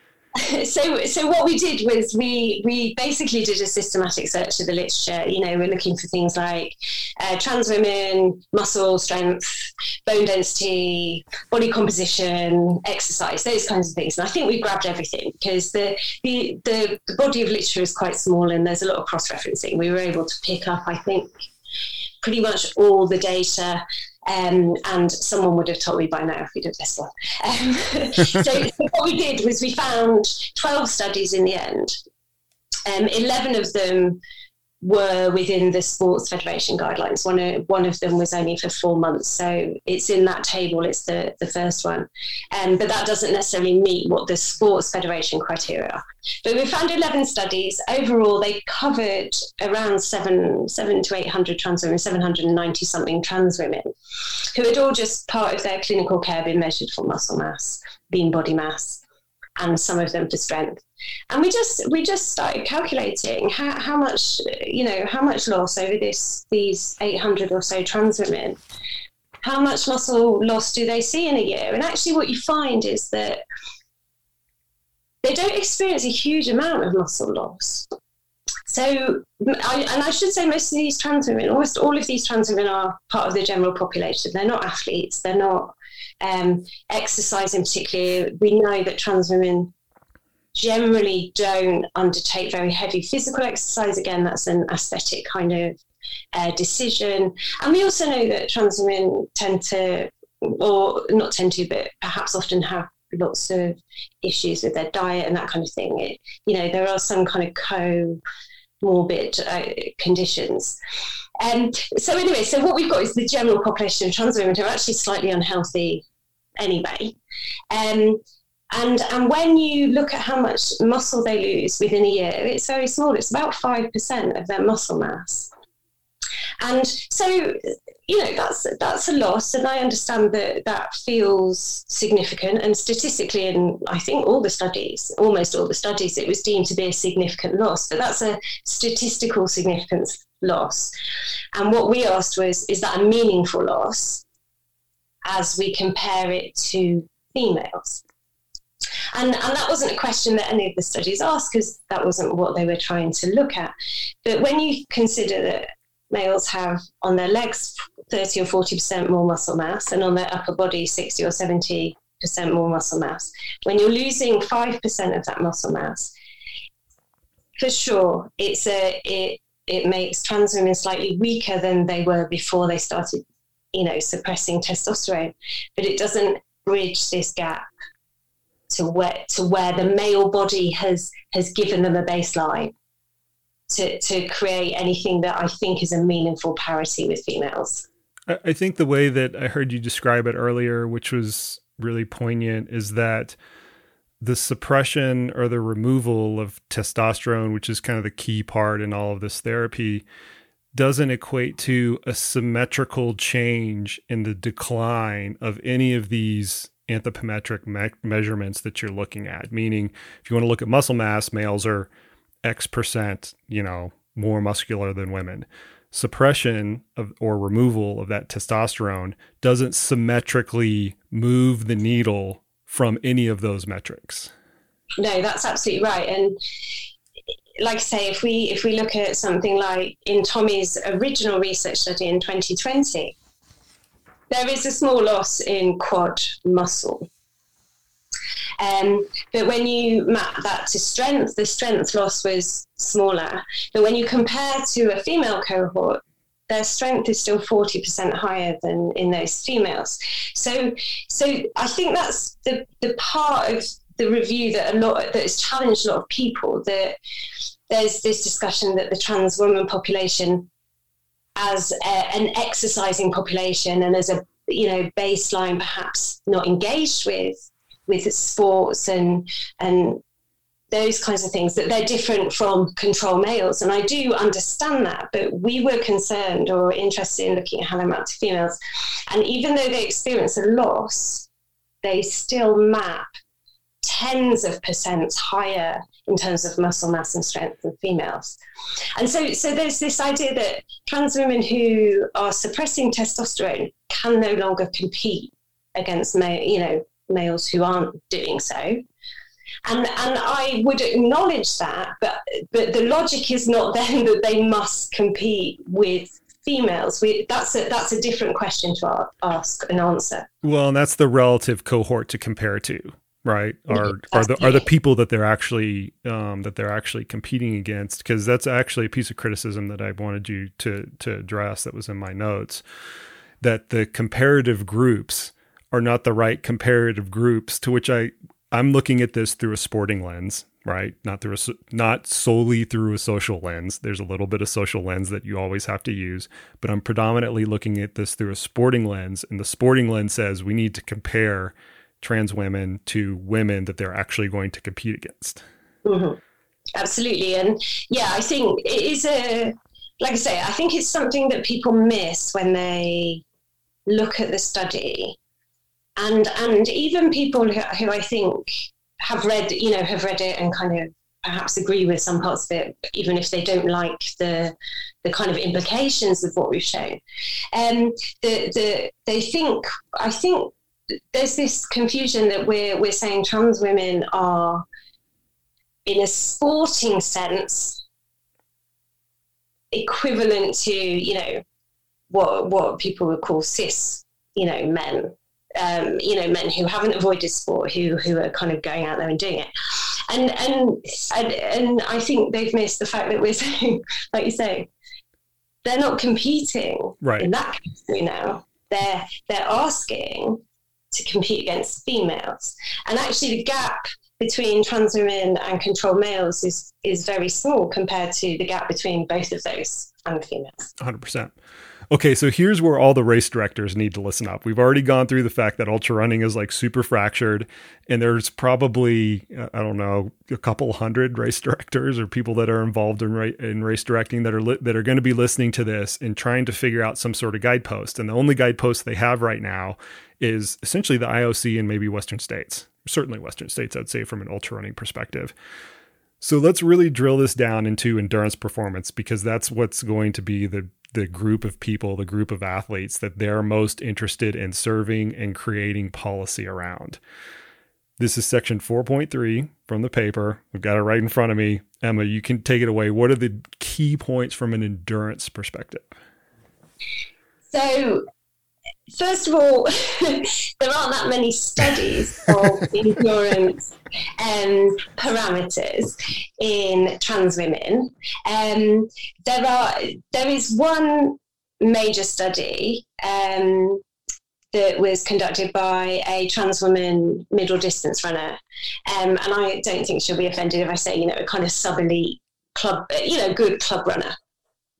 So, so what we did was we we basically did a systematic search of the literature. You know, we're looking for things like uh, trans women, muscle strength, bone density, body composition, exercise, those kinds of things. And I think we grabbed everything because the the the, the body of literature is quite small and there's a lot of cross-referencing. We were able to pick up, I think, pretty much all the data. Um, and someone would have told me by now if we'd have this one. Um, so, so what we did was we found twelve studies in the end. Um, eleven of them were within the Sports Federation guidelines. One of, one of them was only for four months. So it's in that table, it's the, the first one. Um, but that doesn't necessarily meet what the Sports Federation criteria are. But we found eleven studies. Overall, they covered around seven, seven to eight hundred trans women, seven hundred ninety something trans women, who had all just part of their clinical care been measured for muscle mass, lean body mass, and some of them for strength. And we just we just started calculating how, how much, you know, how much loss over this these eight hundred or so trans women, how much muscle loss do they see in a year? And actually what you find is that they don't experience a huge amount of muscle loss. So, I, and I should say most of these trans women, almost all of these trans women are part of the general population. They're not athletes. They're not um, exercising particularly. We know that trans women generally don't undertake very heavy physical exercise. Again, that's an aesthetic kind of uh, decision. And we also know that trans women tend to, or not tend to, but perhaps often have lots of issues with their diet and that kind of thing. It, you know, there are some kind of comorbid uh, conditions. Um, so anyway, so what we've got is the general population of trans women who are actually slightly unhealthy anyway. Um, And and when you look at how much muscle they lose within a year, it's very small. It's about five percent of their muscle mass. And so, you know, that's that's a loss. And I understand that that feels significant. And statistically, in I think all the studies, almost all the studies, it was deemed to be a significant loss. But that's a statistical significance loss. And what we asked was, is that a meaningful loss as we compare it to females? And, and that wasn't a question that any of the studies asked because that wasn't what they were trying to look at. But when you consider that males have on their legs thirty or forty percent more muscle mass and on their upper body sixty or seventy percent more muscle mass, when you're losing five percent of that muscle mass, for sure, it's a, it, it makes trans women slightly weaker than they were before they started, you know, suppressing testosterone. But it doesn't bridge this gap to where to where the male body has has given them a baseline to to create anything that I think is a meaningful parity with females. I think the way that I heard you describe it earlier, which was really poignant, is that the suppression or the removal of testosterone, which is kind of the key part in all of this therapy, doesn't equate to a symmetrical change in the decline of any of these anthropometric me- measurements that you're looking at. Meaning, if you want to look at muscle mass, males are X percent, you know, more muscular than women. Suppression of or removal of that testosterone doesn't symmetrically move the needle from any of those metrics. No, that's absolutely right. And like I say, if we if we look at something like in Tommy's original research study in twenty twenty, there is a small loss in quad muscle. Um, but when you map that to strength, the strength loss was smaller. But when you compare to a female cohort, their strength is still forty percent higher than in those females. So, so I think that's the, the part of the review that a lot that has challenged a lot of people. That there's this discussion that the trans woman population, as a, an exercising population and as a you know baseline, perhaps not engaged with with sports and and those kinds of things, that they're different from control males. And I do understand that, but we were concerned or interested in looking at how they map to females. And even though they experience a loss, they still map tens of percents higher in terms of muscle mass and strength than females. And so, so there's this idea that trans women who are suppressing testosterone can no longer compete against male, you know, males who aren't doing so. And and I would acknowledge that, but but the logic is not then that they must compete with females. We, that's a that's a different question to ask and answer. Well, and that's the relative cohort to compare to, right? Are are the are the people that they're actually um, that they're actually competing against? Because that's actually a piece of criticism that I wanted you to to address that was in my notes, that the comparative groups are not the right comparative groups, to which I I'm looking at this through a sporting lens, right? Not through a, not solely through a social lens. There's a little bit of social lens that you always have to use, but I'm predominantly looking at this through a sporting lens. And the sporting lens says we need to compare trans women to women that they're actually going to compete against. Mm-hmm. Absolutely. And yeah, I think it is a, like I say, I think it's something that people miss when they look at the study. And and even people who, who I think have read, you know, have read it and kind of perhaps agree with some parts of it, even if they don't like the the kind of implications of what we've shown. Um, the the they think I think there's this confusion that we're we're saying trans women are, in a sporting sense, equivalent to, you know, what what people would call cis, you know, men. Um, you know, men who haven't avoided sport, who who are kind of going out there and doing it, and and and, and I think they've missed the fact that we're saying, like you say, they're not competing right in that category now. They're they're asking to compete against females, and actually the gap between trans women and control males is is very small compared to the gap between both of those and females. one hundred percent. Okay, so here's where all the race directors need to listen up. We've already gone through the fact that ultra running is like super fractured, and there's probably, I don't know, a couple hundred race directors or people that are involved in, ra- in race directing that are li- that are going to be listening to this and trying to figure out some sort of guidepost. And the only guidepost they have right now is essentially the I O C and maybe Western states, certainly Western states, I'd say, from an ultra running perspective. So let's really drill this down into endurance performance, because that's what's going to be the the group of people, the group of athletes that they're most interested in serving and creating policy around. This is section four point three from the paper. I've got it right in front of me. Emma, you can take it away. What are the key points from an endurance perspective? So, first of all, there aren't that many studies of endurance um, parameters in trans women. Um, there are there is one major study um, that was conducted by a trans woman middle distance runner, um, and I don't think she'll be offended if I say, you know, a kind of sub elite club, you know, good club runner.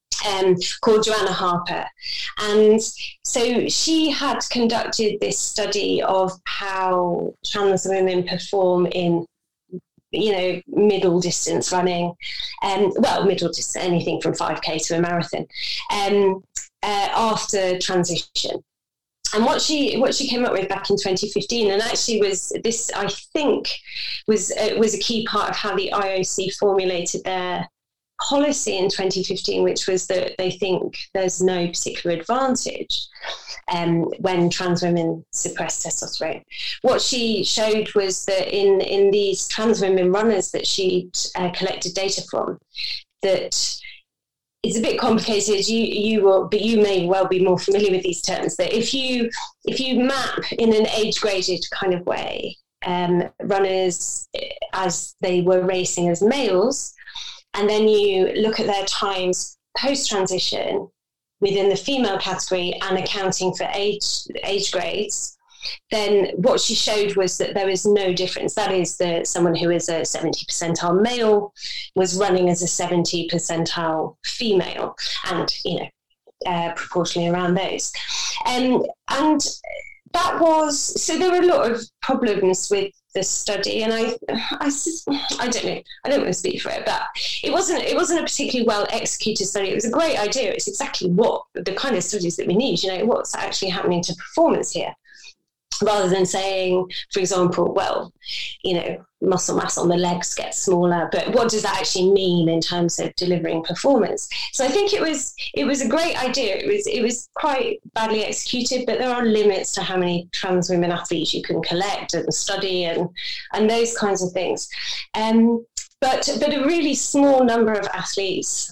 Um, called Joanna Harper. And so she had conducted this study of how trans women perform in, you know, middle distance running, um, well, middle distance, anything from five K to a marathon, um, uh, after transition. And what she what she came up with back in twenty fifteen, and actually was this, I think, was uh, was a key part of how the I O C formulated their policy in twenty fifteen, which was that they think there's no particular advantage um, when trans women suppress testosterone. What she showed was that in, in these trans women runners that she'd uh, collected data from, that it's a bit complicated. You you will, but you may well be more familiar with these terms. That if you if you map in an age graded kind of way, um, runners as they were racing as males, and then you look at their times post-transition within the female category and accounting for age age grades, then what she showed was that there is no difference. That is, that someone who is a seventy percentile male was running as a seventy percentile female, and, you know, uh, proportionally around those. Um, and that was, so there were a lot of problems with the study, and I, I, I don't know, I don't want to speak for it, but it wasn't, it wasn't a particularly well executed study. It was a great idea. It's exactly what the kind of studies that we need, you know, what's actually happening to performance here, rather than saying, for example, well, you know, muscle mass on the legs gets smaller, but what does that actually mean in terms of delivering performance? So I think it was it was a great idea. It was it was quite badly executed, but there are limits to how many trans women athletes you can collect and study and and those kinds of things. Um, but but a really small number of athletes,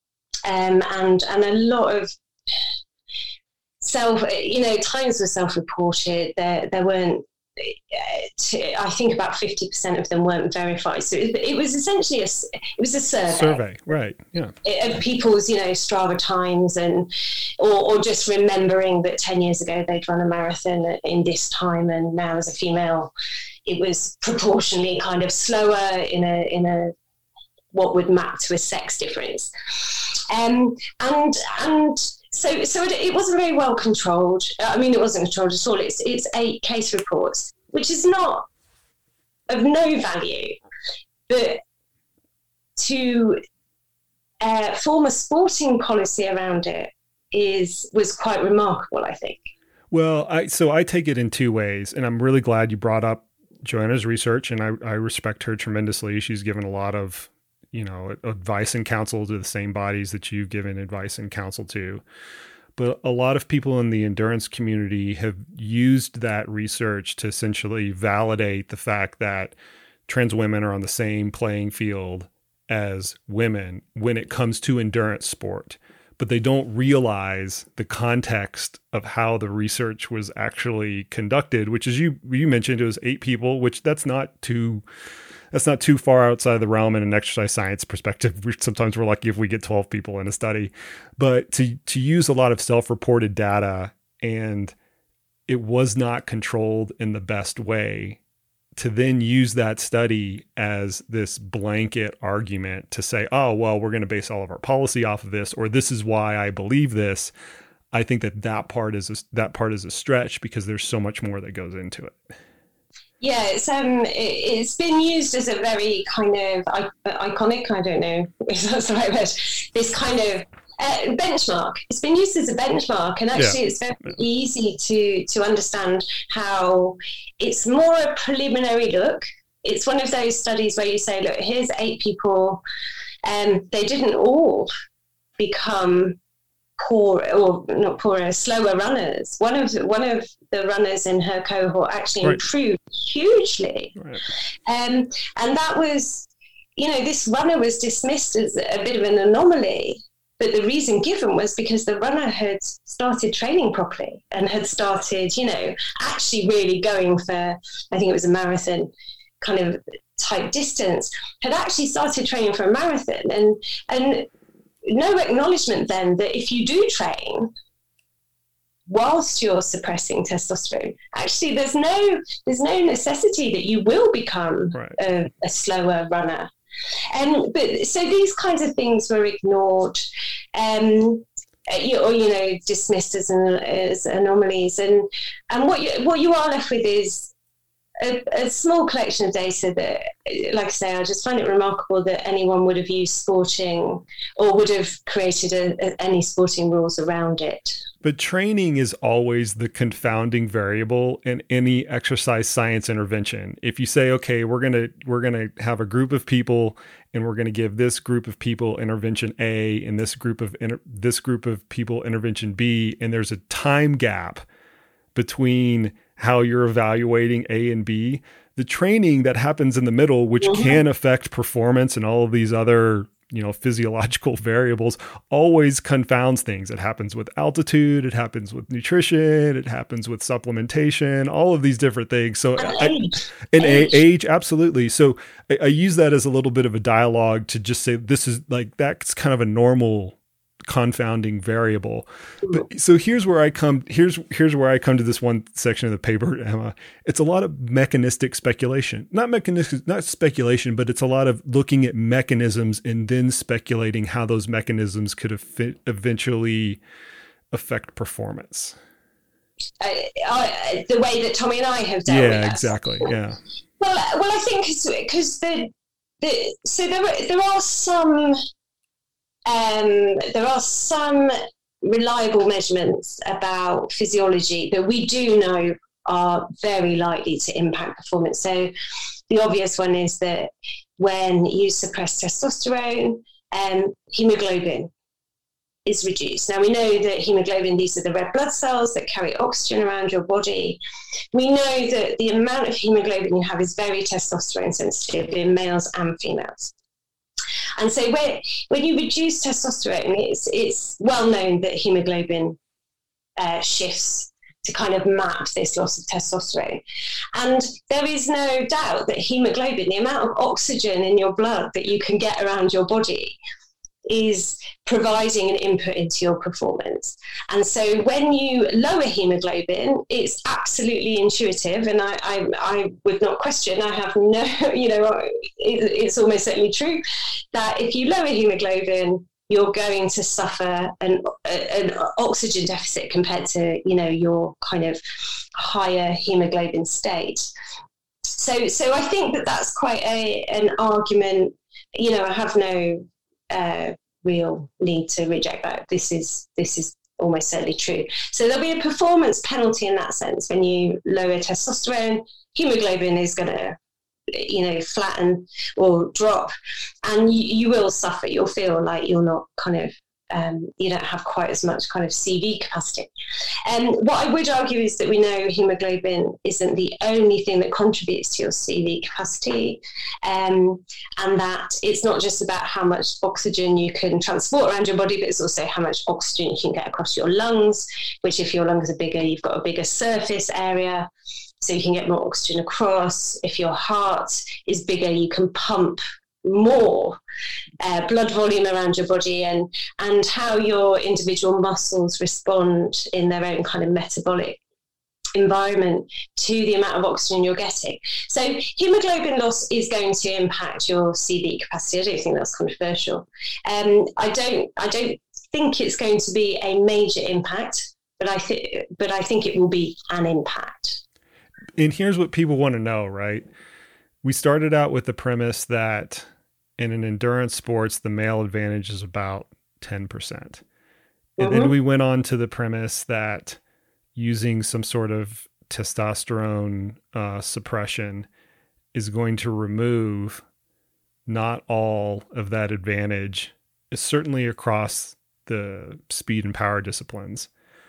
um, and and a lot of self, you know, times were self-reported. There, there weren't. I think about fifty percent of them weren't verified. So it, it was essentially a, it was a survey. Survey, right? Yeah. Of people's, you know, Strava times, and or, or just remembering that ten years ago they'd run a marathon in this time, and now as a female, it was proportionally kind of slower in a in a what would map to a sex difference, um, and and. So, so it, it wasn't very well controlled. I mean, it wasn't controlled at all. It's it's eight case reports, which is not of no value, but to uh, form a sporting policy around it is was quite remarkable, I think. Well, I so I take it in two ways, and I'm really glad you brought up Joanna's research, and I, I respect her tremendously. She's given a lot of, you know, advice and counsel to the same bodies that you've given advice and counsel to. But a lot of people in the endurance community have used that research to essentially validate the fact that trans women are on the same playing field as women when it comes to endurance sport. But they don't realize the context of how the research was actually conducted, which is, you you mentioned, it was eight people, which that's not too... That's not too far outside the realm in an exercise science perspective. Sometimes we're lucky if we get twelve people in a study, but to to use a lot of self-reported data, and it was not controlled in the best way, to then use that study as this blanket argument to say, oh, well, we're going to base all of our policy off of this, or this is why I believe this. I think that that part is a, that part is a stretch, because there's so much more that goes into it. Yeah, it's um, it, it's been used as a very kind of I, iconic, I don't know if that's the right word, this kind of uh, benchmark. It's been used as a benchmark, and actually yeah. It's very easy to to understand how it's more a preliminary look. It's one of those studies where you say, look, here's eight people, and um, they didn't all become poor, or not poorer, slower runners. One of the, one of the runners in her cohort actually right. improved hugely. Right. Um, and that was, you know, this runner was dismissed as a bit of an anomaly, but the reason given was because the runner had started training properly and had started, you know, actually really going for, I think it was a marathon kind of type distance, had actually started training for a marathon, and and no acknowledgement then that if you do train whilst you're suppressing testosterone, actually there's no there's no necessity that you will become right. a, a slower runner. And but so these kinds of things were ignored. um, you, or you know dismissed as, an, as anomalies, and and what you what you are left with is A, a small collection of data that, like I say, I just find it remarkable that anyone would have used sporting or would have created a, a, any sporting rules around it. But training is always the confounding variable in any exercise science intervention. If you say, okay, we're gonna we're gonna have a group of people, and we're gonna give this group of people intervention A, and this group of inter- this group of people intervention B, and there's a time gap between how you're evaluating A and B, the training that happens in the middle, which mm-hmm. can affect performance and all of these other, you know, physiological variables, always confounds things. It happens with altitude, it happens with nutrition, it happens with supplementation, all of these different things. So and I, age. And age. age, absolutely. So I, I use that as a little bit of a dialogue to just say, this is like, that's kind of a normal confounding variable. But so here's where I come here's here's where I come to this one section of the paper, Emma. It's a lot of mechanistic speculation. Not mechanistic not speculation, but it's a lot of looking at mechanisms and then speculating how those mechanisms could ev- eventually affect performance. Uh, uh, the way that Tommy and I have dealt yeah, with that. Exactly. Yeah. Well, well, I think because the the so there are, there are some Um, there are some reliable measurements about physiology that we do know are very likely to impact performance. So the obvious one is that when you suppress testosterone, um, hemoglobin is reduced. Now we know that hemoglobin, these are the red blood cells that carry oxygen around your body. We know that the amount of hemoglobin you have is very testosterone sensitive in males and females. And so when, when you reduce testosterone, it's, it's well known that hemoglobin uh, shifts to kind of map this loss of testosterone. And there is no doubt that hemoglobin, the amount of oxygen in your blood that you can get around your body, is providing an input into your performance. And so when you lower hemoglobin, it's absolutely intuitive, and I, I, I would not question, I have no, you know, it, it's almost certainly true, that if you lower hemoglobin, you're going to suffer an, an oxygen deficit compared to, you know, your kind of higher hemoglobin state. So, so I think that that's quite a, an argument, you know, I have no Uh, real need to reject that. This is this is almost certainly true. So there'll be a performance penalty in that sense. When you lower testosterone, hemoglobin is going to, you know, flatten or drop, and you, you will suffer. You'll feel like you're not kind of um, you don't have quite as much kind of C V capacity. And um, what I would argue is that we know hemoglobin isn't the only thing that contributes to your C V capacity, um, and that it's not just about how much oxygen you can transport around your body, but it's also how much oxygen you can get across your lungs, which if your lungs are bigger, you've got a bigger surface area, so you can get more oxygen across. If your heart is bigger, you can pump more uh, blood volume around your body, and and how your individual muscles respond in their own kind of metabolic environment to the amount of oxygen you're getting. So hemoglobin loss is going to impact your C V capacity. I don't think that's controversial. Um, I don't I don't think it's going to be a major impact, but I think but I think it will be an impact. And here's what people want to know, right? We started out with the premise that in an endurance sports, the male advantage is about ten percent. And mm-hmm. then we went on to the premise that using some sort of testosterone uh, suppression is going to remove not all of that advantage, certainly across the speed and power disciplines.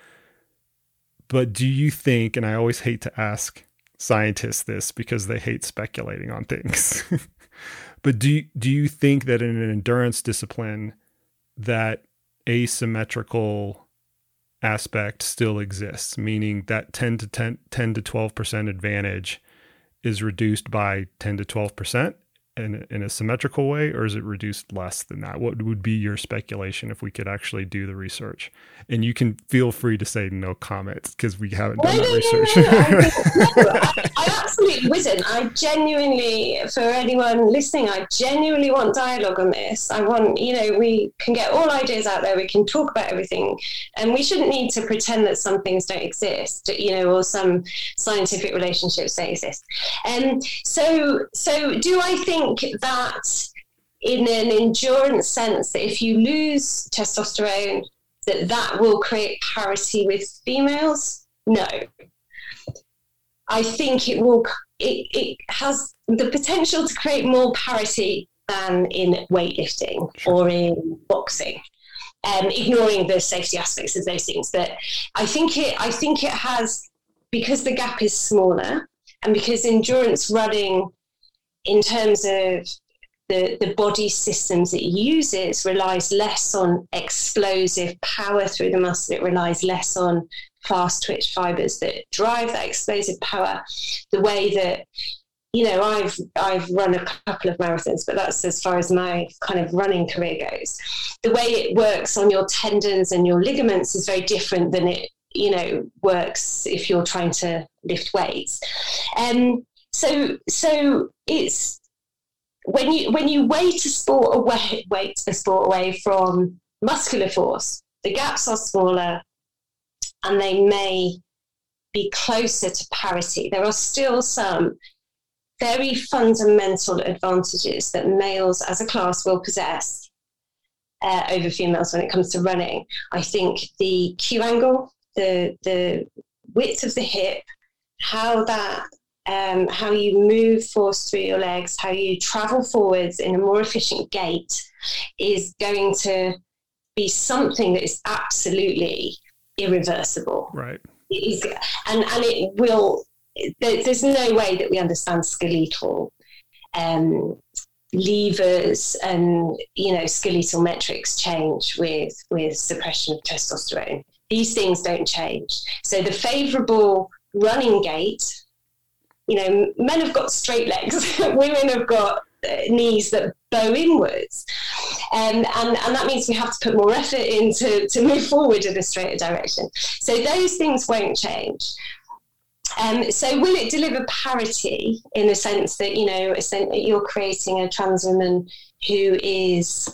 But do you think, and I always hate to ask scientists this because they hate speculating on things, but do you, do you think that in an endurance discipline that asymmetrical aspect still exists, meaning that ten to ten, ten to twelve percent advantage is reduced by ten to twelve percent in, in a symmetrical way, or is it reduced less than that? What would be your speculation if we could actually do the research? And you can feel free to say no comments because we haven't done no, that no, research. No, no, no. I, think, no, I, I absolutely absolutely wouldn't. I genuinely, for anyone listening, I genuinely want dialogue on this. I want, you know, we can get all ideas out there. We can talk about everything, and we shouldn't need to pretend that some things don't exist, you know, or some scientific relationships don't exist. And um, so, so do I think that in an endurance sense, that if you lose testosterone, that that will create parity with females? No. I think it will, it, it has the potential to create more parity than in weightlifting sure. or in boxing, um, ignoring the safety aspects of those things. But I think it, I think it has, because the gap is smaller and because endurance running in terms of The, the body systems it uses relies less on explosive power through the muscle. It relies less on fast twitch fibers that drive that explosive power. The way that, you know, I've I've run a couple of marathons, but that's as far as my kind of running career goes. The way it works on your tendons and your ligaments is very different than it, you know, works if you're trying to lift weights. Um, so so it's When you when you weight a sport away, weight a sport away from muscular force, the gaps are smaller, and they may be closer to parity. There are still some very fundamental advantages that males as a class will possess uh, over females when it comes to running. I think the Q angle, the the width of the hip, how that. Um, how you move force through your legs, how you travel forwards in a more efficient gait is going to be something that is absolutely irreversible. Right. It is, and, and it will, there, there's no way that we understand skeletal um, levers and, you know, skeletal metrics change with, with suppression of testosterone. These things don't change. So the favorable running gait, you know, men have got straight legs, women have got knees that bow inwards. Um, and, and that means we have to put more effort in to, to move forward in a straighter direction. So those things won't change. Um, so will it deliver parity in the sense that, you know, you're creating a trans woman who is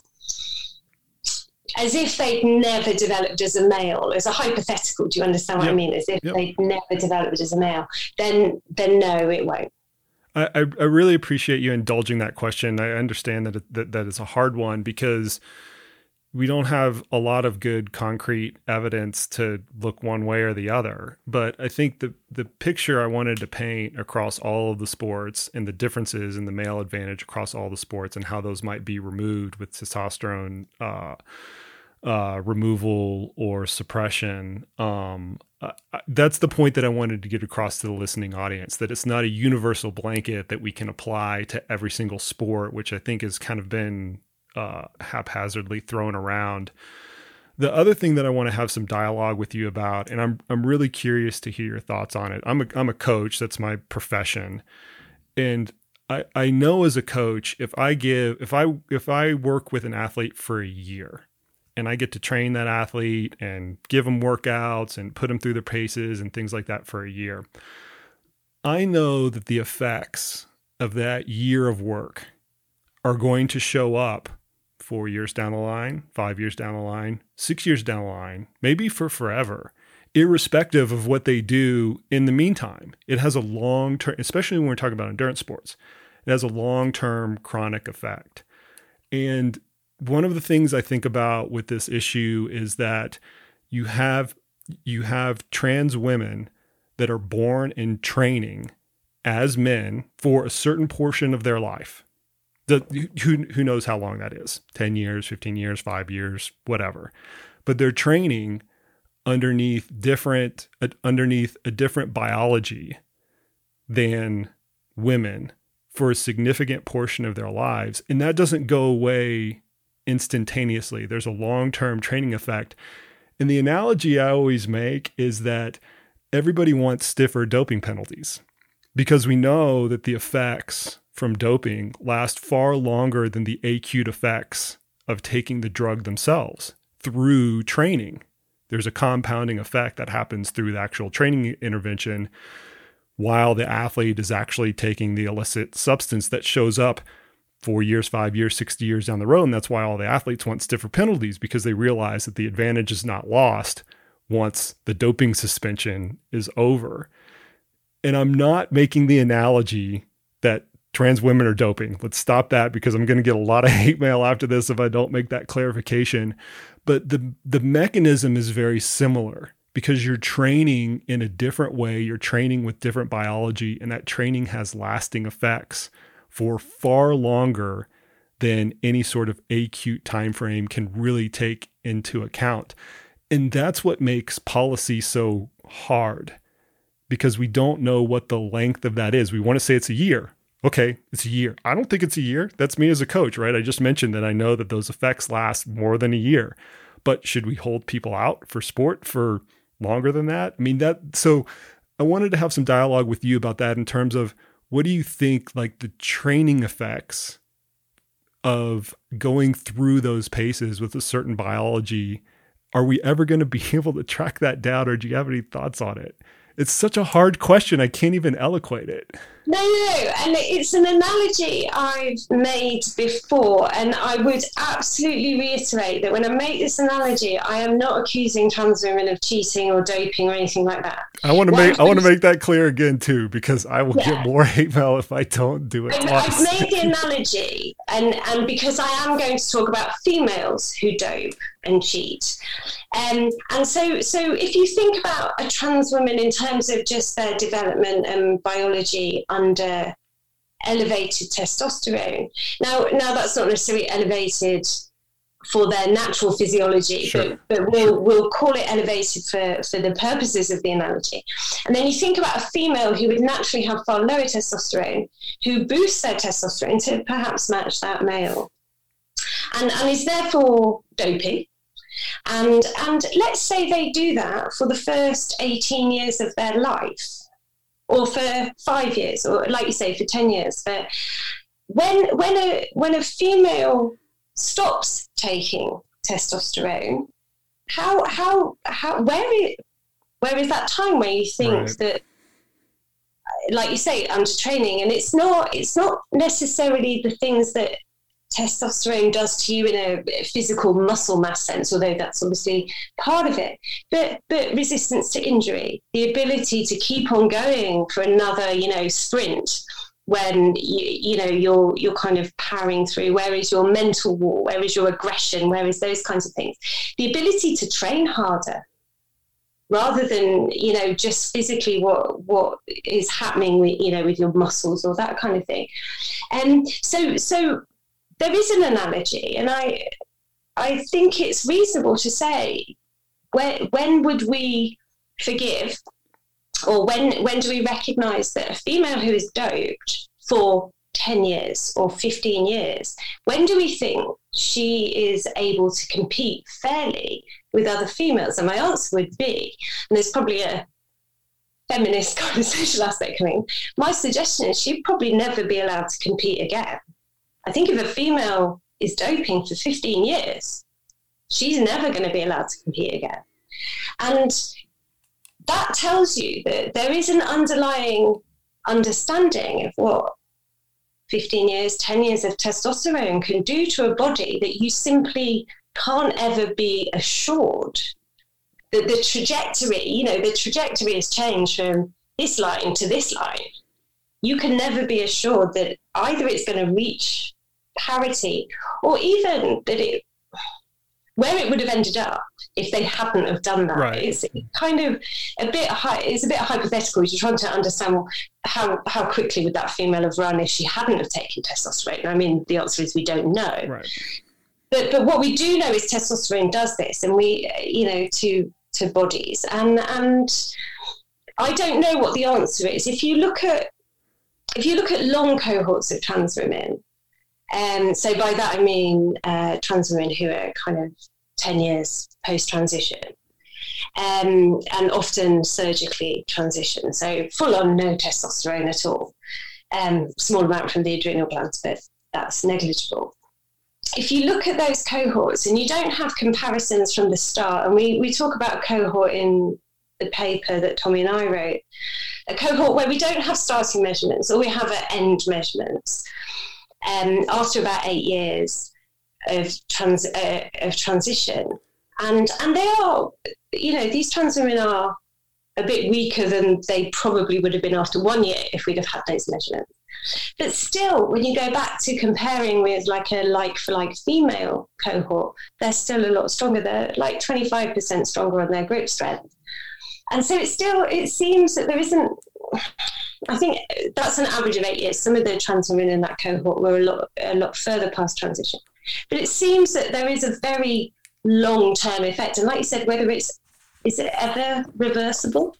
as if they'd never developed as a male, as a hypothetical, do you understand what yep. I mean? As if yep. they'd never developed as a male, then then no, it won't. I, I really appreciate you indulging that question. I understand that, it, that that is a hard one because we don't have a lot of good concrete evidence to look one way or the other. But I think the the picture I wanted to paint across all of the sports and the differences in the male advantage across all the sports and how those might be removed with testosterone uh, uh, removal or suppression. Um, uh, that's the point that I wanted to get across to the listening audience, that it's not a universal blanket that we can apply to every single sport, which I think has kind of been uh, haphazardly thrown around. The other thing that I want to have some dialogue with you about, and I'm I'm really curious to hear your thoughts on it. I'm a I'm a coach. That's my profession, and I I know as a coach, if I give if I if I work with an athlete for a year, and I get to train that athlete and give them workouts and put them through their paces and things like that for a year, I know that the effects of that year of work are going to show up four years down the line, five years down the line, six years down the line, maybe for forever, irrespective of what they do in the meantime. It has a long-term, especially when we're talking about endurance sports, it has a long-term chronic effect. And one of the things I think about with this issue is that you have you have trans women that are born in training as men for a certain portion of their life. The, who, who knows how long that is, ten years, fifteen years, five years, whatever. But they're training underneath different, uh, underneath a different biology than women for a significant portion of their lives. And that doesn't go away instantaneously. There's a long-term training effect. And the analogy I always make is that everybody wants stiffer doping penalties because we know that the effects from doping last far longer than the acute effects of taking the drug themselves through training. There's a compounding effect that happens through the actual training intervention while the athlete is actually taking the illicit substance that shows up four years, five years, sixty years down the road. And that's why all the athletes want stiffer penalties, because they realize that the advantage is not lost once the doping suspension is over. And I'm not making the analogy that trans women are doping. Let's stop that, because I'm going to get a lot of hate mail after this if I don't make that clarification. But the the mechanism is very similar, because you're training in a different way. You're training with different biology, and that training has lasting effects for far longer than any sort of acute time frame can really take into account. And that's what makes policy so hard, because we don't know what the length of that is. We want to say it's a year. Okay, it's a year. I don't think it's a year. That's me as a coach, right? I just mentioned that I know that those effects last more than a year. But should we hold people out for sport for longer than that? I mean, that, so I wanted to have some dialogue with you about that in terms of, what do you think, like, the training effects of going through those paces with a certain biology? Are we ever going to be able to track that down, or do you have any thoughts on it? It's such a hard question. I can't even eloquate it. No, no, and it's an analogy I've made before, and I would absolutely reiterate that when I make this analogy, I am not accusing trans women of cheating or doping or anything like that. I want to what make I want to make that clear again too, because I will yeah. get more hate mail if I don't do it. I've, I've made the analogy, and and because I am going to talk about females who dope and cheat, um, and so so if you think about a trans woman in terms of just their development and biology under elevated testosterone. Now, now that's not necessarily elevated for their natural physiology, sure. but, but we'll sure. we'll call it elevated for, for the purposes of the analogy. And then you think about a female who would naturally have far lower testosterone, who boosts their testosterone to perhaps match that male, and, and is therefore doping. And and let's say they do that for the first eighteen years of their life, or for five years, or like you say, for ten years. But when when a when a female stops taking testosterone, how how how where is where is that time where you think right. that, like you say, under training, and it's not it's not necessarily the things that testosterone does to you in a physical muscle mass sense, although that's obviously part of it, but but resistance to injury, the ability to keep on going for another, you know, sprint when you you know you're you're kind of powering through. Where is your mental wall? Where is your aggression? Where is those kinds of things? The ability to train harder, rather than, you know, just physically what what is happening with, you know, with your muscles or that kind of thing. And so so. There is an analogy, and I I think it's reasonable to say, when, when would we forgive, or when when do we recognise that a female who is doped for ten years or fifteen years, when do we think she is able to compete fairly with other females? And my answer would be, and there's probably a feminist kind of social aspect coming, my suggestion is she'd probably never be allowed to compete again. I think if a female is doping for fifteen years, she's never going to be allowed to compete again. And that tells you that there is an underlying understanding of what fifteen years, ten years of testosterone can do to a body, that you simply can't ever be assured that the trajectory, you know, the trajectory has changed from this line to this line. You can never be assured that either it's going to reach parity, or even that it, where it would have ended up if they hadn't have done that. Right. It's kind of a bit high, it's a bit hypothetical. You're trying to understand, well, how how quickly would that female have run if she hadn't have taken testosterone? I mean, the answer is we don't know. Right. But but what we do know is testosterone does this, and we, you know, to to bodies, and and I don't know what the answer is. If you look at If you look at long cohorts of trans women, um, so by that I mean uh, trans women who are kind of ten years post-transition, um, and often surgically transition, so full-on no testosterone at all, um, small amount from the adrenal glands, but that's negligible. If you look at those cohorts and you don't have comparisons from the start, and we, we talk about a cohort in the paper that Tommy and I wrote a cohort where we don't have starting measurements, all we have are end measurements. Um, after about eight years of trans uh, of transition, and and they are, you know, these trans women are a bit weaker than they probably would have been after one year if we'd have had those measurements. But still, when you go back to comparing with like a like for like female cohort, they're still a lot stronger. They're like twenty-five percent stronger on their grip strength. And so it's still, it seems that there isn't, I think that's an average of eight years. Some of the trans women in that cohort were a lot, a lot further past transition. But it seems that there is a very long-term effect. And like you said, whether it's, is it ever reversible?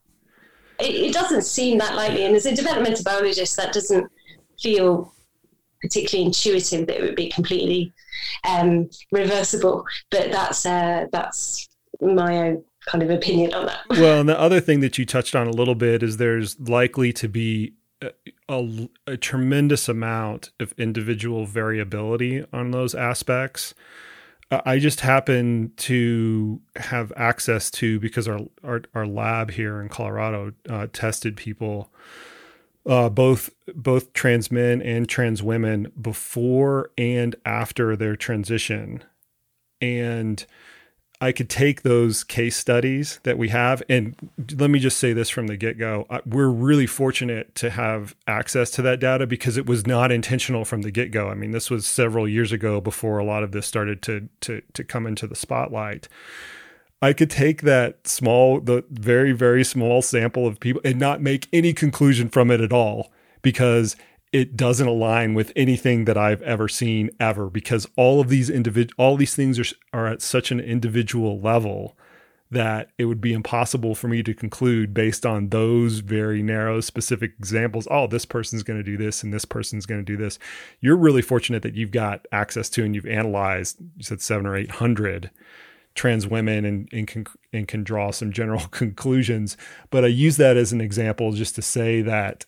It, it doesn't seem that likely. And as a developmental biologist, that doesn't feel particularly intuitive that it would be completely um, reversible. But that's uh, that's my own kind of opinion on that. Well, and the other thing that you touched on a little bit is there's likely to be a, a, a tremendous amount of individual variability on those aspects. Uh, I just happen to have access to, because our our, our lab here in Colorado uh, tested people, uh, both both trans men and trans women before and after their transition, and I could take those case studies that we have, and let me just say this from the get-go. We're really fortunate to have access to that data because it was not intentional from the get-go. I mean, this was several years ago before a lot of this started to to to come into the spotlight. I could take that small, the very, very small sample of people and not make any conclusion from it at all, because it doesn't align with anything that I've ever seen ever, because all of these individ- all these things are, are at such an individual level that it would be impossible for me to conclude based on those very narrow, specific examples. Oh, this person's going to do this and this person's going to do this. You're really fortunate that you've got access to, and you've analyzed, you said seven or eight hundred trans women, and, and can, and can draw some general conclusions. But I use that as an example just to say that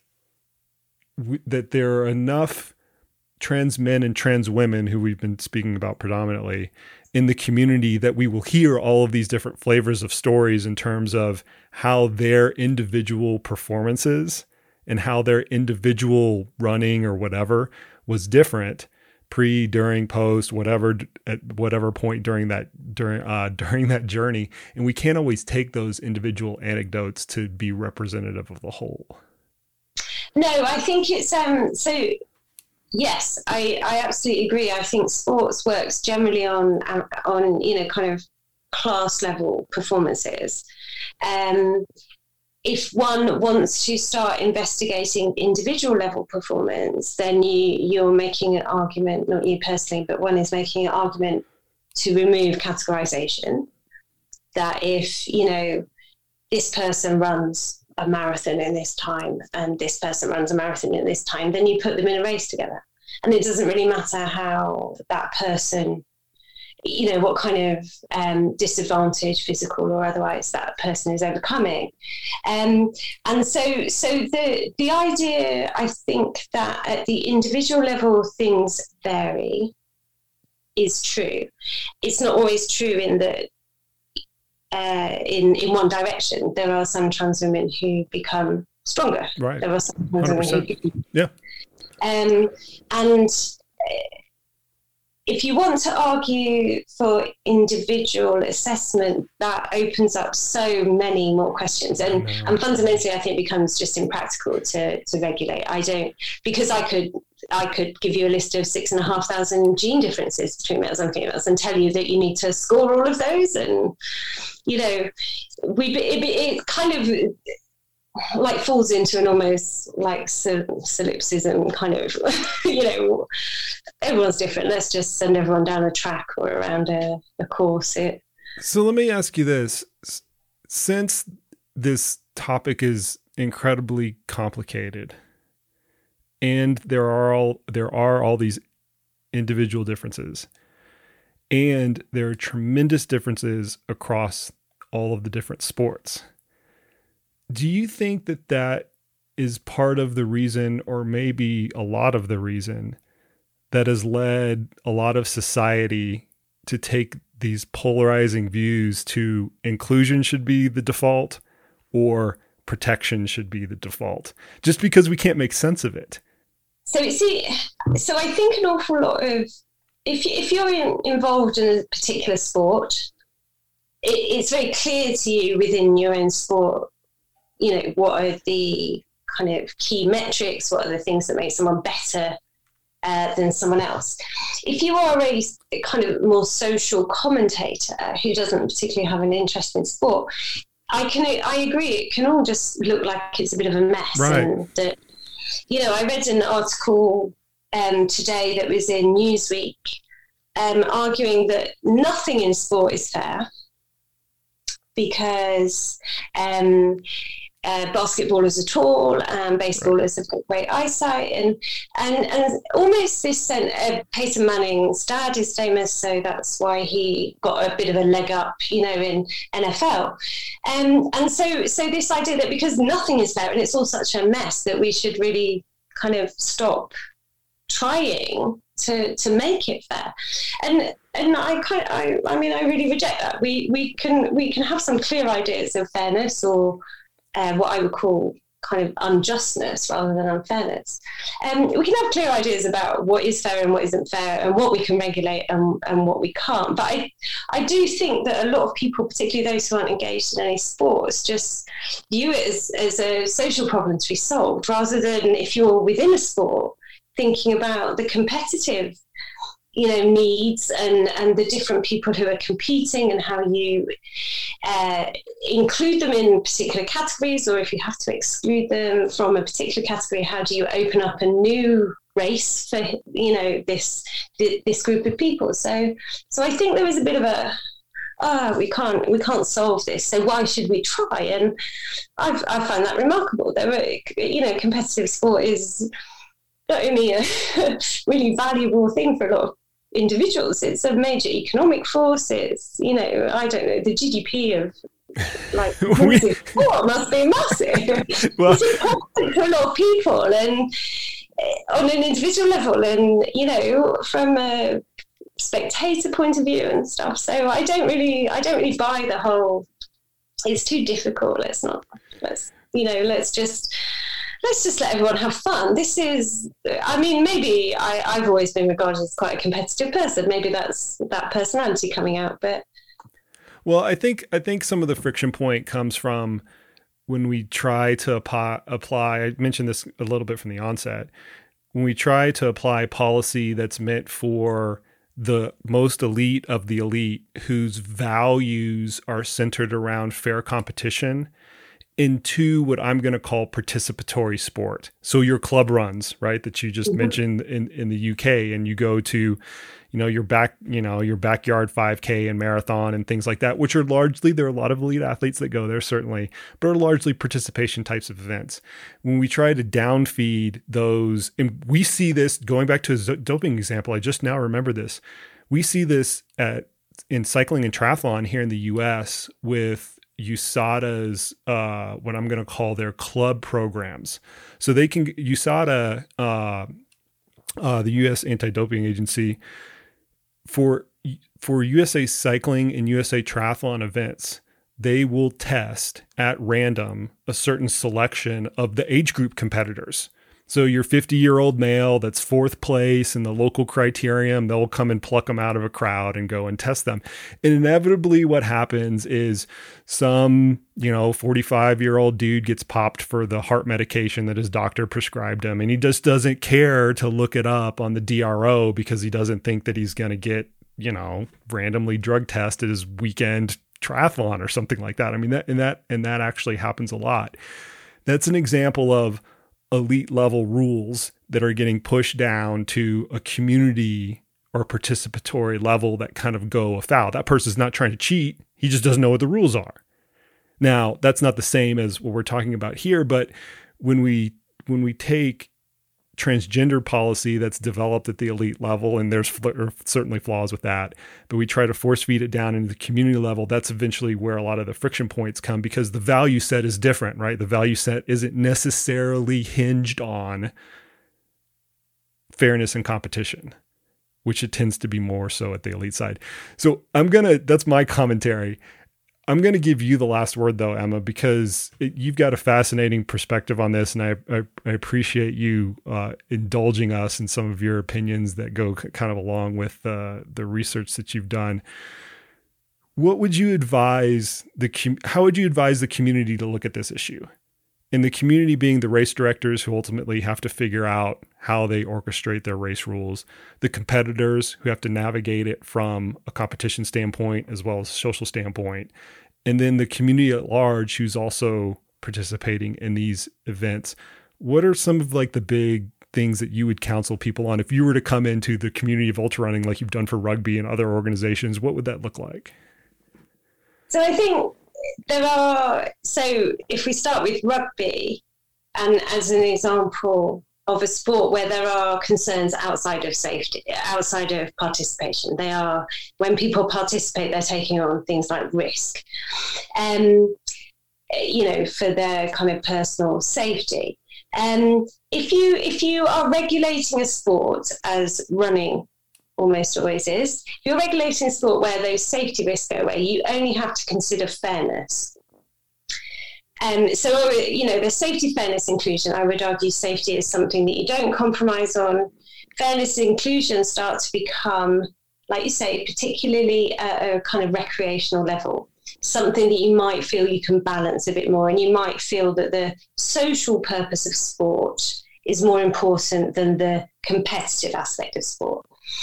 that there are enough trans men and trans women who we've been speaking about predominantly in the community that we will hear all of these different flavors of stories in terms of how their individual performances and how their individual running or whatever was different pre, during, post, whatever, at whatever point during that, during, uh, during that journey. And we can't always take those individual anecdotes to be representative of the whole. No, I think it's um so yes, I, I absolutely agree. I think sports works generally on on you know kind of class level performances. Um if one wants to start investigating individual level performance, then you you're making an argument, not you personally, but one is making an argument to remove categorization. That if, you know, this person runs a marathon in this time and this person runs a marathon in this time, then you put them in a race together. And it doesn't really matter how that person, you know, what kind of um, disadvantage, physical or otherwise, that person is overcoming. Um, and so so the the idea, I think, that at the individual level things vary is true. It's not always true in the Uh, in, in one direction. There are some trans women who become stronger. Right. There are some trans women who become, yeah. Um, and if you want to argue for individual assessment, that opens up so many more questions. And, and fundamentally, I think it becomes just impractical to, to regulate. I don't, because I could I could give you a list of six and a half thousand gene differences between males and females and tell you that you need to score all of those. And, you know, we it, it kind of like falls into an almost like solipsism kind of, you know, everyone's different. Let's just send everyone down a track or around a, a course. It. So let me ask you this. Since this topic is incredibly complicated, and there are all there are all these individual differences, and there are tremendous differences across all of the different sports. Do you think that that is part of the reason, or maybe a lot of the reason, that has led a lot of society to take these polarizing views to inclusion should be the default, or protection should be the default, just because we can't make sense of it. So see, so I think an awful lot of, if, if you're in, involved in a particular sport, it, it's very clear to you within your own sport, you know, what are the kind of key metrics, what are the things that make someone better uh, than someone else. If you are a, a kind of more social commentator who doesn't particularly have an interest in sport, I can I agree, it can all just look like it's a bit of a mess. Right. And that, you know, I read an article um, today that was in Newsweek um, arguing that nothing in sport is fair because um, uh, basketballers are tall and baseballers have got great eyesight, and and and almost this sense. Uh, Peyton Manning's dad is famous, so that's why he got a bit of a leg up, you know, in N F L. Um, and so so this idea that because nothing is fair and it's all such a mess that we should really kind of stop trying to to make it fair. And and I kind of, I I mean I really reject that. We we can we can have some clear ideas of fairness, or uh, what I would call kind of unjustness rather than unfairness. Um, we can have clear ideas about what is fair and what isn't fair, and what we can regulate and, and what we can't. But I, I do think that a lot of people, particularly those who aren't engaged in any sports, just view it as, as a social problem to be solved, rather than, if you're within a sport, thinking about the competitive, you know, needs and, and the different people who are competing, and how you uh, include them in particular categories, or if you have to exclude them from a particular category, how do you open up a new race for, you know, this this group of people? So, so I think there was a bit of a, oh, we can't we can't solve this, so why should we try? And I've, I find that remarkable. There were, you know, competitive sport is not only a really valuable thing for a lot of individuals, it's a major economic force. It's, you know, I don't know, the G D P of like we, sport must be massive. Well, it's important for a lot of people, and on an individual level, and, you know, from a spectator point of view and stuff. So I don't really I don't really buy the whole it's too difficult, let's not let's you know let's just let's just let everyone have fun. This is, I mean, maybe I, I've always been regarded as quite a competitive person. Maybe that's that personality coming out. But well, I think I think some of the friction point comes from when we try to apply, apply. I mentioned this a little bit from the onset. When we try to apply policy that's meant for the most elite of the elite, whose values are centered around fair competition, into what I'm going to call participatory sport. So your club runs, right, that you just mm-hmm. mentioned in, in the U K, and you go to, you know, your back, you know, your backyard five K and marathon and things like that, which are largely, there are a lot of elite athletes that go there, certainly, but are largely participation types of events. When we try to downfeed those, and we see this going back to a doping example, I just now remember this. We see this at in cycling and triathlon here in the U S with U S A D A's, uh, what I'm going to call their club programs. So they can, U S A D A, uh, uh, the U S Anti-Doping Agency, for, for U S A Cycling and U S A Triathlon events, they will test at random a certain selection of the age group competitors. So your fifty-year-old male that's fourth place in the local criterium, they'll come and pluck them out of a crowd and go and test them. And inevitably what happens is some, you know, forty-five-year-old dude gets popped for the heart medication that his doctor prescribed him, and he just doesn't care to look it up on the D R O because he doesn't think that he's going to get, you know, randomly drug tested his weekend triathlon or something like that. I mean, that and that and that actually happens a lot. That's an example of elite level rules that are getting pushed down to a community or participatory level that kind of go afoul. That person's not trying to cheat. He just doesn't know what the rules are. Now, that's not the same as what we're talking about here, but when we when we take transgender policy that's developed at the elite level, and there's fl- are certainly flaws with that, but we try to force feed it down into the community level, that's eventually where a lot of the friction points come, because the value set is different, right? The value set isn't necessarily hinged on fairness and competition, which it tends to be more so at the elite side. So I'm going to, that's my commentary. I'm going to give you the last word, though, Emma, because it, you've got a fascinating perspective on this, and I, I, I appreciate you uh, indulging us in some of your opinions that go c- kind of along with uh, the research that you've done. What would you advise the com- how would you advise the community to look at this issue? And the community being the race directors who ultimately have to figure out how they orchestrate their race rules, the competitors who have to navigate it from a competition standpoint as well as a social standpoint, and then the community at large who's also participating in these events. What are some of like the big things that you would counsel people on if you were to come into the community of ultra running like you've done for rugby and other organizations? What would that look like? So I think there are, so if we start with rugby, and as an example of a sport where there are concerns outside of safety, outside of participation, they are, when people participate, they're taking on things like risk, um, you know, for their kind of personal safety. Um, if you if you are regulating a sport, as running almost always is, if you're regulating a sport where those safety risks go away, you only have to consider fairness. Um, so, you know, the safety, fairness, inclusion, I would argue safety is something that you don't compromise on. Fairness and inclusion start to become, like you say, particularly at a kind of recreational level, something that you might feel you can balance a bit more, and you might feel that the social purpose of sport is more important than the competitive aspect of sport.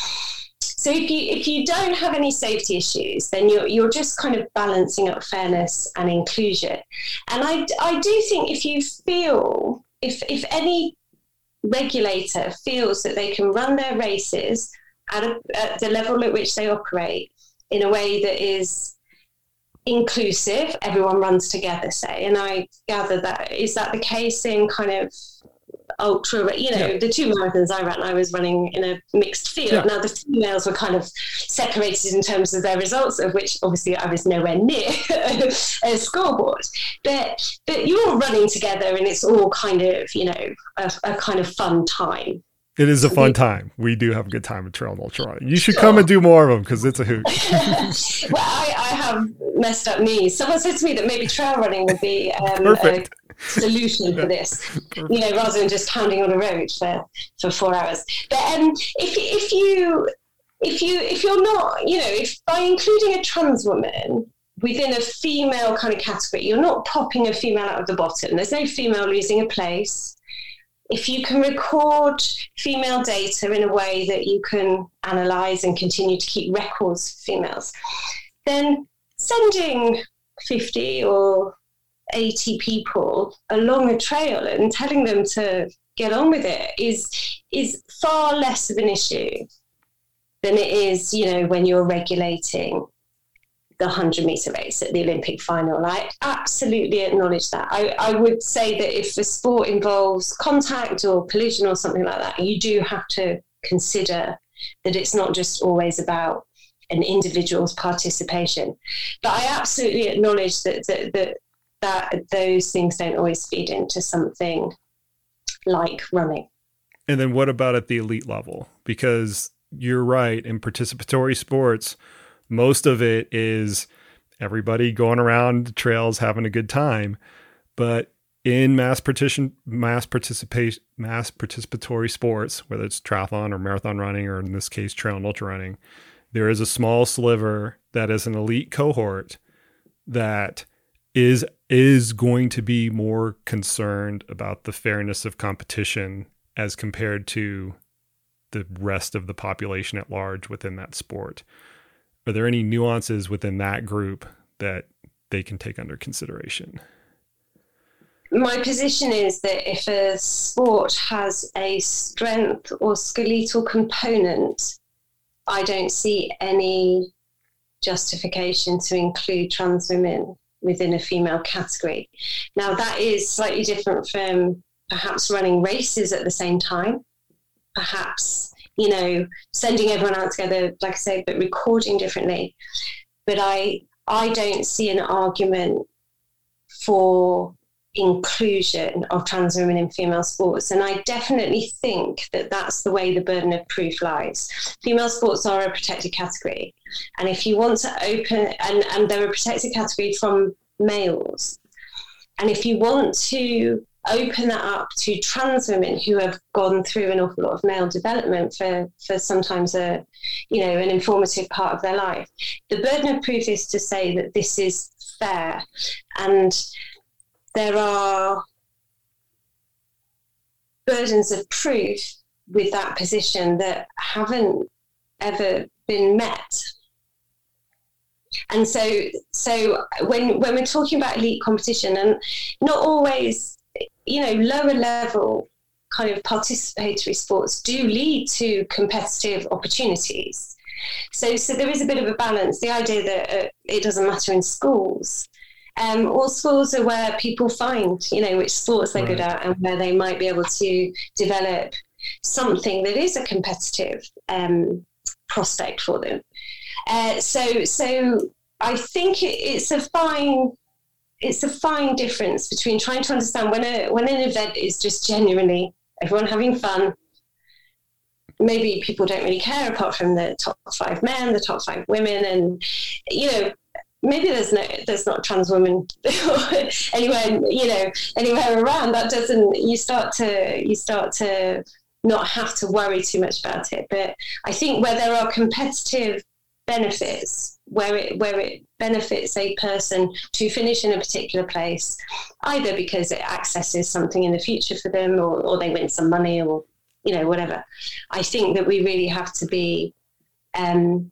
So if you if you don't have any safety issues, then you're you're just kind of balancing up fairness and inclusion. And I, I do think if you feel, if if any regulator feels that they can run their races at, a, at the level at which they operate in a way that is inclusive, everyone runs together, say, and I gather that, is that the case in kind of ultra, you know, yeah. The two marathons I ran, I was running in a mixed field. Yeah. Now the females were kind of separated in terms of their results, of which obviously I was nowhere near a scoreboard. But but you're all running together, and it's all kind of, you know, a, a kind of fun time. It is a fun time. We do have a good time at Trail and Ultra Running. You should sure. come and do more of them because it's a hoot. Well, I, I have messed up knees. Someone said to me that maybe trail running would be um, a solution for this, Perfect. you know, rather than just pounding on a road for, for four hours. But um, if if you if you if you're not, you know, if by including a trans woman within a female kind of category, you're not popping a female out of the bottom. There's no female losing a place. If you can record female data in a way that you can analyse and continue to keep records of females, then sending fifty or eighty people along a trail and telling them to get on with it is is far less of an issue than it is, you know, when you're regulating the one hundred metre race at the Olympic final. I absolutely acknowledge that. I, I would say that if the sport involves contact or collision or something like that, you do have to consider that it's not just always about an individual's participation. But I absolutely acknowledge that that, that, that those things don't always feed into something like running. And then what about at the elite level? Because you're right, in participatory sports, most of it is everybody going around the trails having a good time. But in mass partition, mass participation, mass participatory sports, whether it's triathlon or marathon running, or in this case, trail and ultra running, there is a small sliver that is an elite cohort that is is going to be more concerned about the fairness of competition as compared to the rest of the population at large within that sport. Are there any nuances within that group that they can take under consideration? My position is that if a sport has a strength or skeletal component, I don't see any justification to include trans women within a female category. Now, that is slightly different from perhaps running races at the same time, perhaps, you know, sending everyone out together, like I say, but recording differently. But I I don't see an argument for inclusion of trans women in female sports. And I definitely think that that's the way the burden of proof lies. Female sports are a protected category. And if you want to open, and, and they're a protected category from males. And if you want to open that up to trans women who have gone through an awful lot of male development for, for sometimes a, you know, an informative part of their life, the burden of proof is to say that this is fair. And there are burdens of proof with that position that haven't ever been met. And so so when when we're talking about elite competition, and not always, you know, lower level kind of participatory sports do lead to competitive opportunities. So so there is a bit of a balance. The idea that uh, it doesn't matter in schools. Um, all schools are where people find, you know, which sports they're right. good at, and where they might be able to develop something that is a competitive um, prospect for them. Uh, so, so I think it, it's a fine, it's a fine difference between trying to understand when a when an event is just genuinely everyone having fun. Maybe people don't really care apart from the top five men, the top five women, and you know. Maybe there's no, there's not trans women anywhere, you know, anywhere around. That doesn't. You start to, you start to not have to worry too much about it. But I think where there are competitive benefits, where it where it benefits a person to finish in a particular place, either because it accesses something in the future for them, or, or they win some money, or you know, whatever. I think that we really have to be um,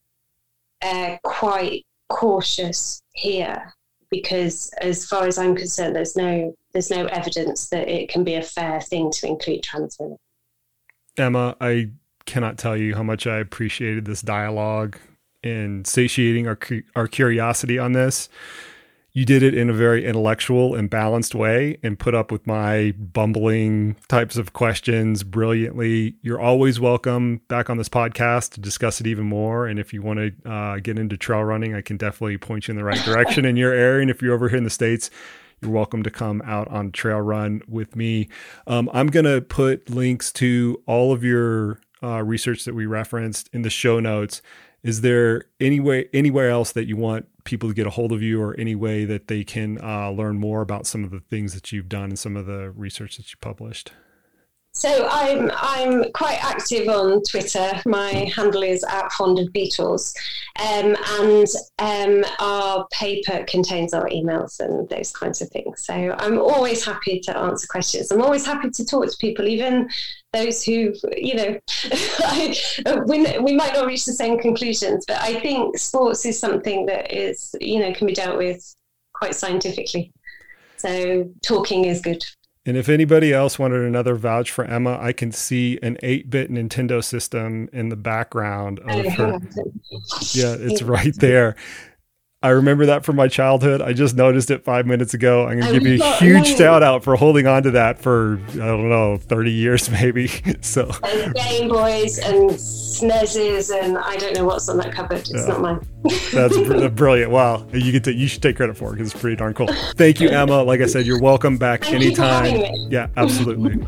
uh, quite cautious here, because as far as I'm concerned, there's no there's no evidence that it can be a fair thing to include trans women. Emma, I cannot tell you how much I appreciated this dialogue and satiating our our curiosity on this. You did it in a very intellectual and balanced way and put up with my bumbling types of questions brilliantly. You're always welcome back on this podcast to discuss it even more. And if you want to uh, get into trail running, I can definitely point you in the right direction in your area. And if you're over here in the States, you're welcome to come out on trail run with me. Um, I'm going to put links to all of your uh, research that we referenced in the show notes. Is there any way, anywhere else that you want people to get a hold of you, or any way that they can uh, learn more about some of the things that you've done and some of the research that you published? So I'm I'm quite active on Twitter. My handle is at Fond of Beetles, um, and um, our paper contains our emails and those kinds of things. So I'm always happy to answer questions. I'm always happy to talk to people, even those who, you know, I, we, we might not reach the same conclusions, but I think sports is something that is, you know, can be dealt with quite scientifically. So talking is good. And if anybody else wanted another vouch for Emma, I can see an eight-bit Nintendo system in the background of her. Yeah, it's right there. I remember that from my childhood. I just noticed it five minutes ago. I'm going to give you a huge shout out for holding on to that for, I don't know, thirty years maybe. So and Game Boys and S N E Ses and I don't know what's on that cupboard. It's yeah. not mine. That's br- brilliant. Wow. You get to, you should take credit for it because it's pretty darn cool. Thank you, Emma. Like I said, you're welcome back Thank anytime. You for having me. Yeah, absolutely.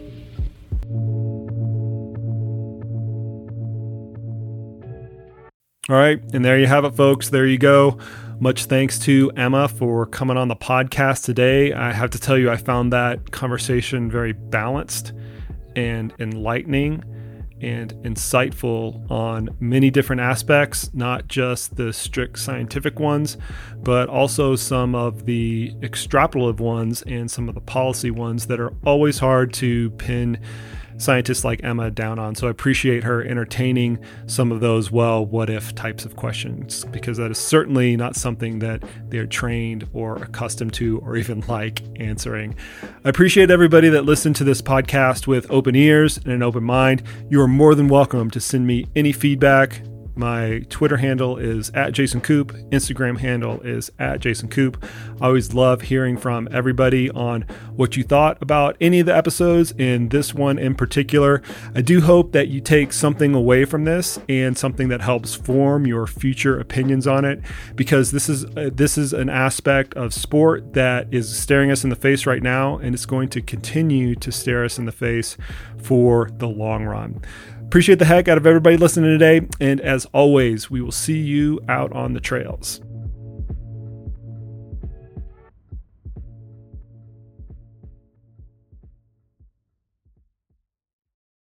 All right. And there you have it, folks. There you go. Much thanks to Emma for coming on the podcast today. I have to tell you, I found that conversation very balanced and enlightening and insightful on many different aspects, not just the strict scientific ones, but also some of the extrapolative ones and some of the policy ones that are always hard to pin scientists like Emma down on. So I appreciate her entertaining some of those, well, what if types of questions, because that is certainly not something that they're trained or accustomed to or even like answering. I appreciate everybody that listened to this podcast with open ears and an open mind. You are more than welcome to send me any feedback, My Twitter handle is at Jason Coop. Instagram handle is at Jason Coop. I always love hearing from everybody on what you thought about any of the episodes, and this one in particular. I do hope that you take something away from this and something that helps form your future opinions on it, because this is uh, this is an aspect of sport that is staring us in the face right now, and it's going to continue to stare us in the face for the long run. Appreciate the heck out of everybody listening today, and as always, we will see you out on the trails.